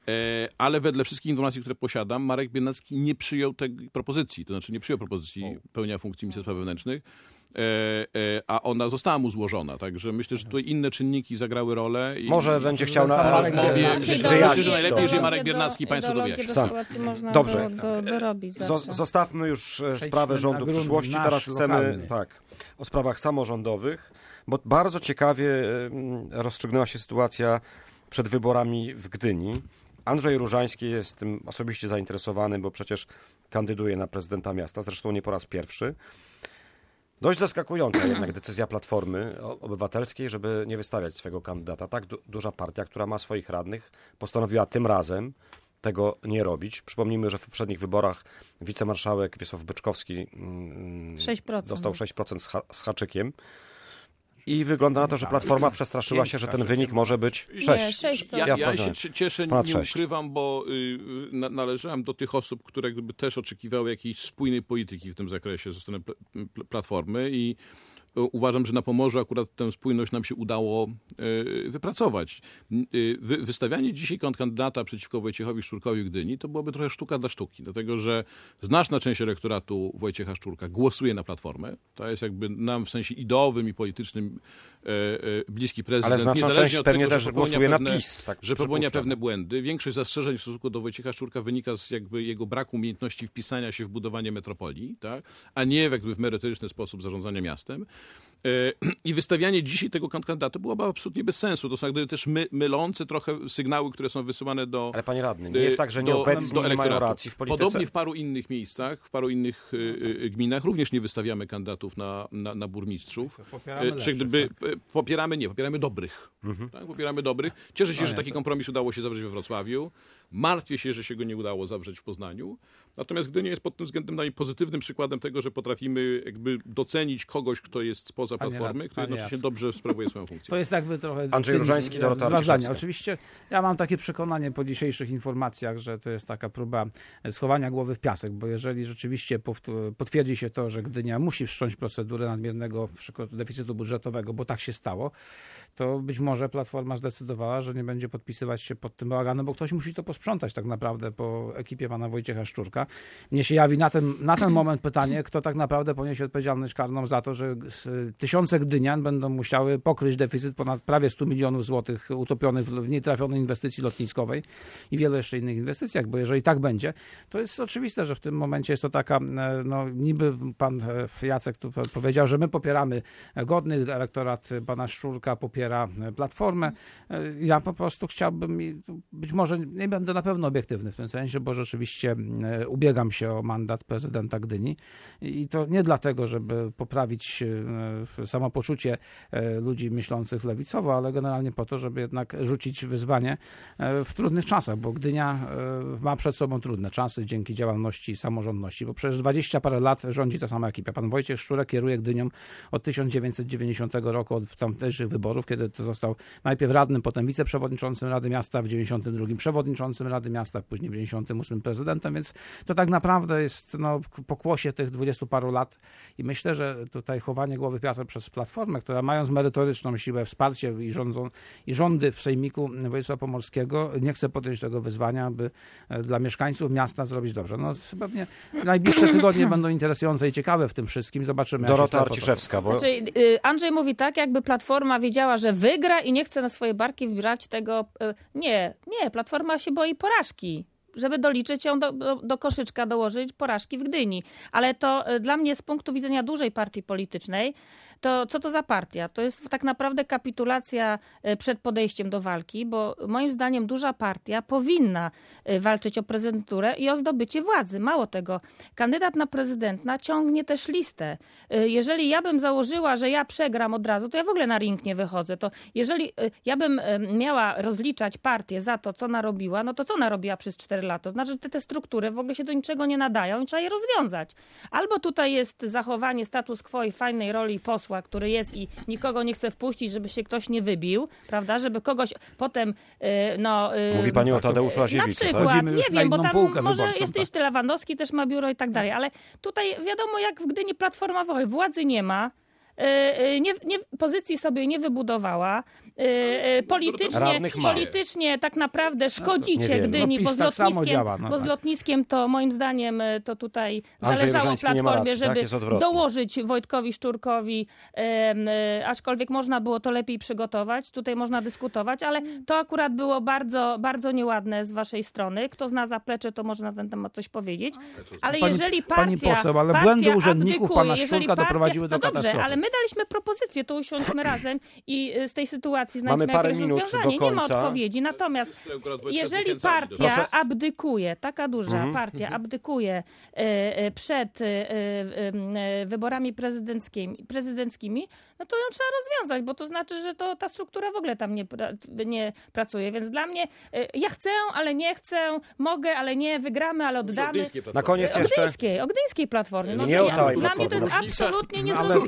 Speaker 4: E, ale wedle wszystkich informacji, które posiadam, Marek Biernacki nie przyjął tej propozycji. To znaczy nie przyjął propozycji pełnienia funkcji ministra spraw wewnętrznych. E, e, a ona została mu złożona. Także myślę, że tutaj inne czynniki zagrały rolę. I,
Speaker 2: Może
Speaker 4: i,
Speaker 2: będzie
Speaker 5: że
Speaker 2: chciał na
Speaker 5: Marek
Speaker 2: rozmowie
Speaker 5: Biernacki
Speaker 4: myślę, że,
Speaker 5: wyjaśnić
Speaker 4: myślę, że najlepiej,
Speaker 2: to.
Speaker 4: jeżeli Marek
Speaker 3: Ideologię
Speaker 4: Biernacki
Speaker 3: do-
Speaker 4: państwu
Speaker 3: ideologię
Speaker 4: dowiesz.
Speaker 3: do
Speaker 2: Sam.
Speaker 3: sytuacji można
Speaker 2: Dobrze.
Speaker 3: Do, do, dorobić
Speaker 2: Zo-
Speaker 3: zawsze.
Speaker 2: Zostawmy już e,
Speaker 5: Przejdźmy
Speaker 2: sprawę
Speaker 5: na
Speaker 2: rządu
Speaker 5: grunt
Speaker 2: przyszłości.
Speaker 5: nasz,
Speaker 2: Teraz chcemy
Speaker 5: lokalny.
Speaker 2: tak, o sprawach samorządowych, bo bardzo ciekawie em, rozstrzygnęła się sytuacja przed wyborami w Gdyni. Andrzej Różański jest tym osobiście zainteresowany, bo przecież kandyduje na prezydenta miasta, zresztą nie po raz pierwszy. Dość zaskakująca jednak decyzja Platformy Obywatelskiej, żeby nie wystawiać swojego kandydata. Tak du- duża partia, która ma swoich radnych, postanowiła tym razem tego nie robić. Przypomnijmy, że w poprzednich wyborach wicemarszałek Wiesław Byczkowski mm,
Speaker 3: sześć procent.
Speaker 2: dostał sześć procent z, ha- z haczykiem. I wygląda na to, że Platforma przestraszyła się, że ten wynik może być
Speaker 3: Nie,
Speaker 2: sześć.
Speaker 3: sześć co?
Speaker 4: Ja,
Speaker 2: Ja
Speaker 4: ja
Speaker 2: sprawdzałem.
Speaker 4: się cieszę,
Speaker 2: Ponad
Speaker 4: nie
Speaker 2: sześć.
Speaker 4: ukrywam, bo y, y, na, należałem do tych osób, które gdyby też oczekiwały jakiejś spójnej polityki w tym zakresie ze strony pl- pl- Platformy i uważam, że na Pomorzu akurat tę spójność nam się udało wypracować. Wystawianie dzisiaj kandydata przeciwko Wojciechowi Szczurkowi w Gdyni to byłoby trochę sztuka dla sztuki, dlatego że znaczna część elektoratu Wojciecha Szczurka głosuje na Platformę. To jest jakby nam w sensie ideowym i politycznym bliski prezydent.
Speaker 2: Ale znaczna część pewnie też głosuje na PiS.
Speaker 4: Tak, że popełnia pewne błędy. Większość zastrzeżeń w stosunku do Wojciecha Szczurka wynika z jakby jego braku umiejętności wpisania się w budowanie metropolii, tak? A nie jakby w merytoryczny sposób zarządzania miastem. I wystawianie dzisiaj tego kandydata byłoby absolutnie bez sensu. To są jakby też my, mylące trochę sygnały, które są wysyłane do
Speaker 2: Ale panie radny, nie jest tak, że
Speaker 4: do,
Speaker 2: nieobecni
Speaker 4: do
Speaker 2: nie mają racji w polityce?
Speaker 4: Podobnie w paru innych miejscach, w paru innych y, gminach również nie wystawiamy kandydatów na, na, na burmistrzów.
Speaker 5: Popieramy
Speaker 4: Czy gdyby
Speaker 5: lepszych, tak?
Speaker 4: popieramy, nie, popieramy dobrych. Mhm. Tak? Popieramy dobrych. Cieszę się,
Speaker 5: No
Speaker 4: że
Speaker 5: nie,
Speaker 4: taki
Speaker 5: to...
Speaker 4: kompromis udało się zawrzeć we Wrocławiu. Martwię się, że się go nie udało zawrzeć w Poznaniu. Natomiast Gdynia jest pod tym względem pozytywnym przykładem tego, że potrafimy jakby docenić kogoś, kto jest spoza
Speaker 5: Panie
Speaker 4: Platformy,
Speaker 5: rad,
Speaker 4: kto jednocześnie
Speaker 5: Jacek.
Speaker 4: dobrze sprawuje swoją funkcję.
Speaker 5: To jest jakby trochę...
Speaker 2: Andrzej Różański, Dorota Arciszewska.
Speaker 5: Oczywiście ja mam takie przekonanie po dzisiejszych informacjach, że to jest taka próba schowania głowy w piasek, bo jeżeli rzeczywiście potwierdzi się to, że Gdynia musi wszcząć procedurę nadmiernego deficytu budżetowego, bo tak się stało, to być może Platforma zdecydowała, że nie będzie podpisywać się pod tym bałaganem, bo ktoś musi to posprzątać tak naprawdę po ekipie pana Wojciecha Szczurka. Mnie się jawi na ten, na ten moment pytanie, kto tak naprawdę poniesie odpowiedzialność karną za to, że tysiące gdynian będą musiały pokryć deficyt ponad prawie stu milionów złotych utopionych w nietrafionej inwestycji lotniskowej i wielu jeszcze innych inwestycjach, bo jeżeli tak będzie, to jest oczywiste, że w tym momencie jest to taka, no niby pan Jacek tu powiedział, że my popieramy godny elektorat pana Szczurka, popiera Platformę. Ja po prostu chciałbym, być może nie będę na pewno obiektywny w tym sensie, bo rzeczywiście ubiegam się o mandat prezydenta Gdyni i to nie dlatego, żeby poprawić samopoczucie ludzi myślących lewicowo, ale generalnie po to, żeby jednak rzucić wyzwanie w trudnych czasach, bo Gdynia ma przed sobą trudne czasy dzięki działalności samorządności, bo przecież dwadzieścia parę lat rządzi ta sama ekipa. Pan Wojciech Szczurek kieruje Gdynią od tysiąc dziewięćset dziewięćdziesiątego roku, od tamtejszych wyborów, kiedy to został najpierw radnym, potem wiceprzewodniczącym Rady Miasta, w dziewięćdziesiątym drugim przewodniczącym Rady Miasta, później w dziewięćdziesiątym ósmym prezydentem, więc to tak naprawdę jest no, pokłosie tych dwudziestu paru lat i myślę, że tutaj chowanie głowy w piasek przez Platformę, która mając merytoryczną siłę, wsparcie i, rządzą, i rządy w sejmiku województwa pomorskiego nie chce podjąć tego wyzwania, aby dla mieszkańców miasta zrobić dobrze. No pewnie najbliższe tygodnie będą interesujące i ciekawe w tym wszystkim. Zobaczymy.
Speaker 2: Dorota Arciszewska. Bo...
Speaker 3: Znaczy, Andrzej mówi tak, jakby Platforma wiedziała, że wygra i nie chce na swoje barki brać tego... Nie, nie, Platforma się boi porażki, żeby doliczyć ją do, do, do koszyczka, dołożyć porażki w Gdyni. Ale to dla mnie z punktu widzenia dużej partii politycznej, to co to za partia? To jest tak naprawdę kapitulacja przed podejściem do walki, bo moim zdaniem duża partia powinna walczyć o prezydenturę i o zdobycie władzy. Mało tego, kandydat na prezydenta ciągnie też listę. Jeżeli ja bym założyła, że ja przegram od razu, to ja w ogóle na ring nie wychodzę. To jeżeli ja bym miała rozliczać partię za to, co narobiła, no to co narobiła przez cztery lata? To znaczy, że te, te struktury w ogóle się do niczego nie nadają i trzeba je rozwiązać. Albo tutaj jest zachowanie status quo i fajnej roli posła, który jest i nikogo nie chce wpuścić, żeby się ktoś nie wybił, prawda? Żeby kogoś potem, no...
Speaker 2: Mówi pani o Tadeuszu Łaziewicu,
Speaker 3: na przykład,
Speaker 2: tak?
Speaker 3: nie wiem, bo tam może
Speaker 5: wyborczą,
Speaker 3: jest jeszcze Lewandowski, też ma biuro i tak dalej, ale tutaj wiadomo, jak w Gdyni Platforma woła, władzy nie ma, Nie, nie, pozycji sobie nie wybudowała. Politycznie, politycznie tak naprawdę szkodzicie Gdyni, bo, z lotniskiem, działa, no bo z lotniskiem to moim zdaniem to tutaj
Speaker 2: Andrzej
Speaker 3: zależało
Speaker 2: Różański
Speaker 3: Platformie,
Speaker 2: racji,
Speaker 3: żeby
Speaker 2: tak?
Speaker 3: dołożyć Wojtkowi Szczurkowi, aczkolwiek można było to lepiej przygotować, tutaj można dyskutować, ale to akurat było bardzo, bardzo nieładne z waszej strony. Kto zna zaplecze, to może na ten temat coś powiedzieć. Ale
Speaker 5: pani,
Speaker 3: jeżeli partia,
Speaker 5: pani poseł, ale
Speaker 3: partia
Speaker 5: błędy urzędników
Speaker 3: abdykuje,
Speaker 5: pana Szczurka
Speaker 3: partia,
Speaker 5: doprowadziły do
Speaker 3: no dobrze,
Speaker 5: katastrofy.
Speaker 3: ale my daliśmy propozycję, to usiądźmy razem i z tej sytuacji znajdźmy
Speaker 2: Mamy parę
Speaker 3: jakieś
Speaker 2: minut
Speaker 3: rozwiązanie.
Speaker 2: do
Speaker 3: Nie ma
Speaker 2: końca.
Speaker 3: odpowiedzi. Natomiast jeżeli partia
Speaker 2: Proszę.
Speaker 3: abdykuje, taka duża
Speaker 2: Mhm.
Speaker 3: partia abdykuje e, przed e, e, wyborami prezydenckimi, prezydenckimi, no to ją trzeba rozwiązać, bo to znaczy, że to, ta struktura w ogóle tam nie, nie pracuje. Więc dla mnie e, ja chcę, ale nie chcę, mogę, ale nie, wygramy, ale oddamy.
Speaker 2: Na koniec
Speaker 3: O
Speaker 2: jeszcze...
Speaker 3: gdyńskiej, o gdyńskiej platformie. No,
Speaker 2: Nie
Speaker 3: ja,
Speaker 2: o całej
Speaker 3: dla mnie to jest
Speaker 2: platformie.
Speaker 3: absolutnie
Speaker 5: No, ale
Speaker 3: niezrozumiałe.
Speaker 5: ja myślę,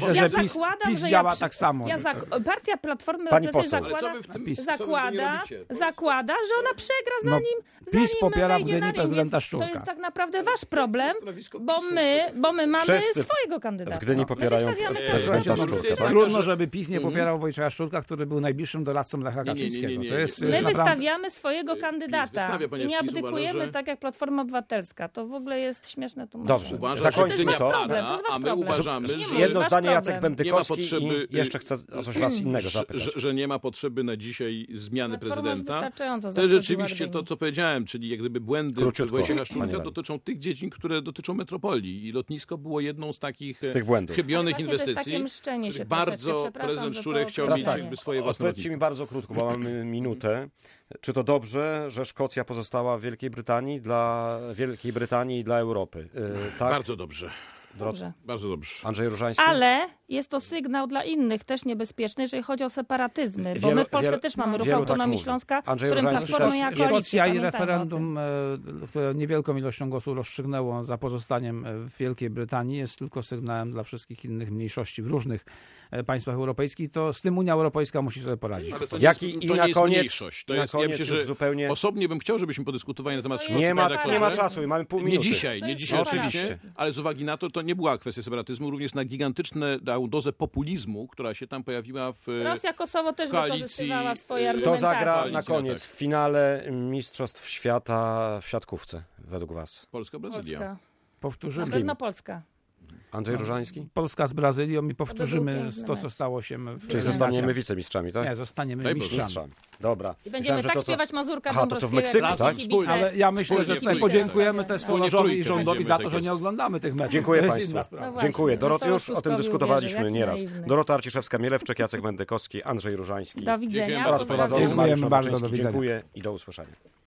Speaker 5: myślę,
Speaker 3: ja
Speaker 5: że PiS,
Speaker 3: zakładam,
Speaker 5: PiS
Speaker 3: że
Speaker 5: działa
Speaker 3: ja przy...
Speaker 5: tak samo.
Speaker 3: ja zak... Partia Platformy
Speaker 2: Pani
Speaker 3: Obywatelskiej
Speaker 2: poseł.
Speaker 3: zakłada,
Speaker 4: Ale co wy w tym-
Speaker 5: PiS.
Speaker 4: co wy w tym
Speaker 3: zakłada,
Speaker 4: robicie? Powiedz-
Speaker 3: zakłada, że ona przegra
Speaker 5: No,
Speaker 3: zanim,
Speaker 5: PiS
Speaker 3: zanim
Speaker 5: popiera w
Speaker 3: wejdzie
Speaker 5: Gdyni
Speaker 3: na ring,
Speaker 5: prezydenta
Speaker 3: więc
Speaker 5: Szczurka.
Speaker 3: To jest tak naprawdę wasz problem,
Speaker 4: Stanowisko
Speaker 3: bo
Speaker 4: PiSu.
Speaker 3: my, bo my mamy
Speaker 2: Wszyscy
Speaker 3: swojego kandydata.
Speaker 2: w Gdyni
Speaker 3: My
Speaker 2: popierają
Speaker 3: wystawiamy
Speaker 2: prezydenta
Speaker 3: kandydatów.
Speaker 4: Szczurka.
Speaker 2: Szczurka,
Speaker 4: jest
Speaker 2: tak?
Speaker 4: taka,
Speaker 5: Trudno,
Speaker 4: że-
Speaker 5: żeby PiS nie popierał Wojciecha Szczurka, który był najbliższym doradcą Lecha
Speaker 4: nie, nie,
Speaker 5: Kaczyńskiego.
Speaker 4: nie, nie,
Speaker 5: To jest
Speaker 4: nie.
Speaker 3: My
Speaker 5: jest naprawdę...
Speaker 3: wystawiamy swojego kandydata
Speaker 4: wystawia,
Speaker 3: i
Speaker 4: ponieważ
Speaker 3: nie
Speaker 4: PiS
Speaker 3: abdykujemy
Speaker 4: uważa, że-
Speaker 3: tak jak Platforma Obywatelska. To w ogóle jest śmieszne tłumaczenie.
Speaker 2: Dobrze.
Speaker 4: Uważa,
Speaker 2: Zakończmy
Speaker 4: że
Speaker 3: to.
Speaker 4: nie
Speaker 3: To jest wasz
Speaker 4: pada,
Speaker 3: problem, to jest wasz
Speaker 4: a my
Speaker 3: problem.
Speaker 4: uważamy,
Speaker 3: Nie
Speaker 4: że...
Speaker 3: ma-
Speaker 2: Jedno
Speaker 3: wasz
Speaker 2: zdanie
Speaker 3: problem.
Speaker 2: Jacek
Speaker 4: Nie ma
Speaker 2: Bendykowski
Speaker 4: potrzeby,
Speaker 2: i jeszcze chcę o coś was innego
Speaker 4: że,
Speaker 2: zapytać.
Speaker 4: że, że nie ma potrzeby na dzisiaj zmiany
Speaker 3: Platforma już
Speaker 4: prezydenta.
Speaker 3: wystarczająco
Speaker 4: To jest
Speaker 3: zaszkodziła
Speaker 4: rzeczywiście
Speaker 3: Gdyni.
Speaker 4: to, co powiedziałem, czyli jak gdyby błędy
Speaker 2: Króciutko,
Speaker 4: Wojciecha
Speaker 2: panie
Speaker 4: Szczurka
Speaker 2: radny.
Speaker 4: dotyczą tych dziedzin, które dotyczą metropolii i lotnisko było jedną z takich
Speaker 2: Z tych błędów.
Speaker 4: chybionych
Speaker 3: Ale właśnie to jest
Speaker 4: inwestycji,
Speaker 3: takie mszczenie się
Speaker 4: których
Speaker 3: troszeczkę.
Speaker 4: bardzo
Speaker 3: Przepraszam,
Speaker 4: prezydent
Speaker 3: że to
Speaker 4: Szczurek chciał
Speaker 3: określenie.
Speaker 4: mieć
Speaker 2: Teraz tak,
Speaker 4: jakby swoje własne
Speaker 2: odpowiedzcie
Speaker 4: lotnisko.
Speaker 2: mi bardzo krótko, bo mamy minutę. Czy to dobrze, że Szkocja pozostała w Wielkiej Brytanii dla Wielkiej Brytanii i dla Europy? Yy, tak?
Speaker 4: Bardzo dobrze,
Speaker 3: Dobrze.
Speaker 4: bardzo dobrze.
Speaker 2: Andrzej Różański?
Speaker 3: Ale jest to sygnał dla innych też niebezpieczny, jeżeli chodzi o separatyzmy, bo
Speaker 2: Wielu-
Speaker 3: my w Polsce
Speaker 2: wielu-
Speaker 3: też mamy ruch
Speaker 2: wielu tak
Speaker 3: autonomii
Speaker 2: mówi.
Speaker 3: Śląska,
Speaker 2: Andrzej
Speaker 3: którym
Speaker 2: Różański
Speaker 3: Platforma
Speaker 2: też-
Speaker 3: ja koalicja.
Speaker 5: Szkocja i
Speaker 3: Pamiętajmy o tym.
Speaker 5: referendum, e, które niewielką ilością głosu rozstrzygnęło za pozostaniem e, w Wielkiej Brytanii, jest tylko sygnałem dla wszystkich innych mniejszości w różnych e, państwach europejskich. To z tym Unia Europejska musi sobie poradzić.
Speaker 4: Ale to nie
Speaker 2: Jak
Speaker 4: jest,
Speaker 2: i- i
Speaker 4: to
Speaker 2: na
Speaker 4: nie jest
Speaker 2: koniec-
Speaker 4: mniejszość. To
Speaker 2: na
Speaker 4: jest, ja
Speaker 2: koniec
Speaker 4: myślę,
Speaker 2: już
Speaker 4: że
Speaker 2: zupełnie-
Speaker 4: osobnie bym chciał, żebyśmy podyskutowali na temat
Speaker 3: To
Speaker 4: Szkocji.
Speaker 3: jest
Speaker 2: Nie ma,
Speaker 3: separatyzm.
Speaker 2: nie ma czasu i mamy pół
Speaker 4: Nie
Speaker 2: minuty.
Speaker 4: dzisiaj,
Speaker 3: To
Speaker 4: nie
Speaker 3: jest
Speaker 4: dzisiaj
Speaker 3: separatyzm.
Speaker 4: oczywiście, ale z uwagi na to, to nie była kwestia separatyzmu, również na gigantyczną dozę populizmu, która się tam pojawiła w
Speaker 3: Rosja Kosowo też
Speaker 4: koalicji,
Speaker 3: wykorzystywała swoje
Speaker 4: y,
Speaker 2: Kto
Speaker 3: argumentacje.
Speaker 2: zagra
Speaker 4: Koalicja,
Speaker 2: na koniec
Speaker 4: tak.
Speaker 2: w finale Mistrzostw Świata w siatkówce, według was?
Speaker 4: Polska, Brazylia.
Speaker 3: Polska.
Speaker 5: Powtórzymy.
Speaker 3: Na pewno Polska.
Speaker 2: Andrzej Różański?
Speaker 5: Polska z Brazylią i
Speaker 3: był
Speaker 5: powtórzymy
Speaker 3: piękny
Speaker 5: to, co
Speaker 3: mecz.
Speaker 5: stało się w
Speaker 2: Czyli zostaniemy wicemistrzami, tak?
Speaker 5: Nie, zostaniemy
Speaker 4: Daj Boże.
Speaker 5: mistrzami.
Speaker 2: Dobra.
Speaker 3: I będziemy
Speaker 2: Myślałem, że
Speaker 3: tak
Speaker 2: to, co-
Speaker 3: śpiewać Mazurka
Speaker 2: Aha, to co w
Speaker 3: Dąbrowskiego,
Speaker 2: Meksyku,
Speaker 3: jak
Speaker 2: tak?
Speaker 3: kibice.
Speaker 5: Ale ja myślę, że
Speaker 4: Wspólnie,
Speaker 5: tutaj
Speaker 4: wspólnie.
Speaker 5: podziękujemy też
Speaker 4: Wspólnie
Speaker 5: Sonarzowi i
Speaker 4: trójkę
Speaker 5: rządowi
Speaker 4: będziemy
Speaker 5: za to,
Speaker 4: tak
Speaker 5: że
Speaker 4: jest.
Speaker 5: nie oglądamy tych meczów.
Speaker 2: Dziękuję
Speaker 5: to jest
Speaker 2: państwu.
Speaker 5: inna sprawa.
Speaker 3: No właśnie.
Speaker 2: Dziękuję. Dorot,
Speaker 3: Wesoło
Speaker 2: już o tym
Speaker 3: Tuskowi
Speaker 2: dyskutowaliśmy
Speaker 3: uwierzy,
Speaker 2: nieraz.
Speaker 3: jaki naiwny.
Speaker 2: Dorota Arciszewska-Mielewczyk, Jacek Bendykowski, Andrzej Różański
Speaker 3: Do widzenia.
Speaker 4: Dziękujemy
Speaker 2: oraz
Speaker 4: bardzo.
Speaker 2: prowadzący
Speaker 5: Dziękujemy
Speaker 2: Mariusz
Speaker 5: bardzo, do
Speaker 2: Nowaczyński.
Speaker 5: widzenia.
Speaker 2: Dziękuję i do usłyszenia.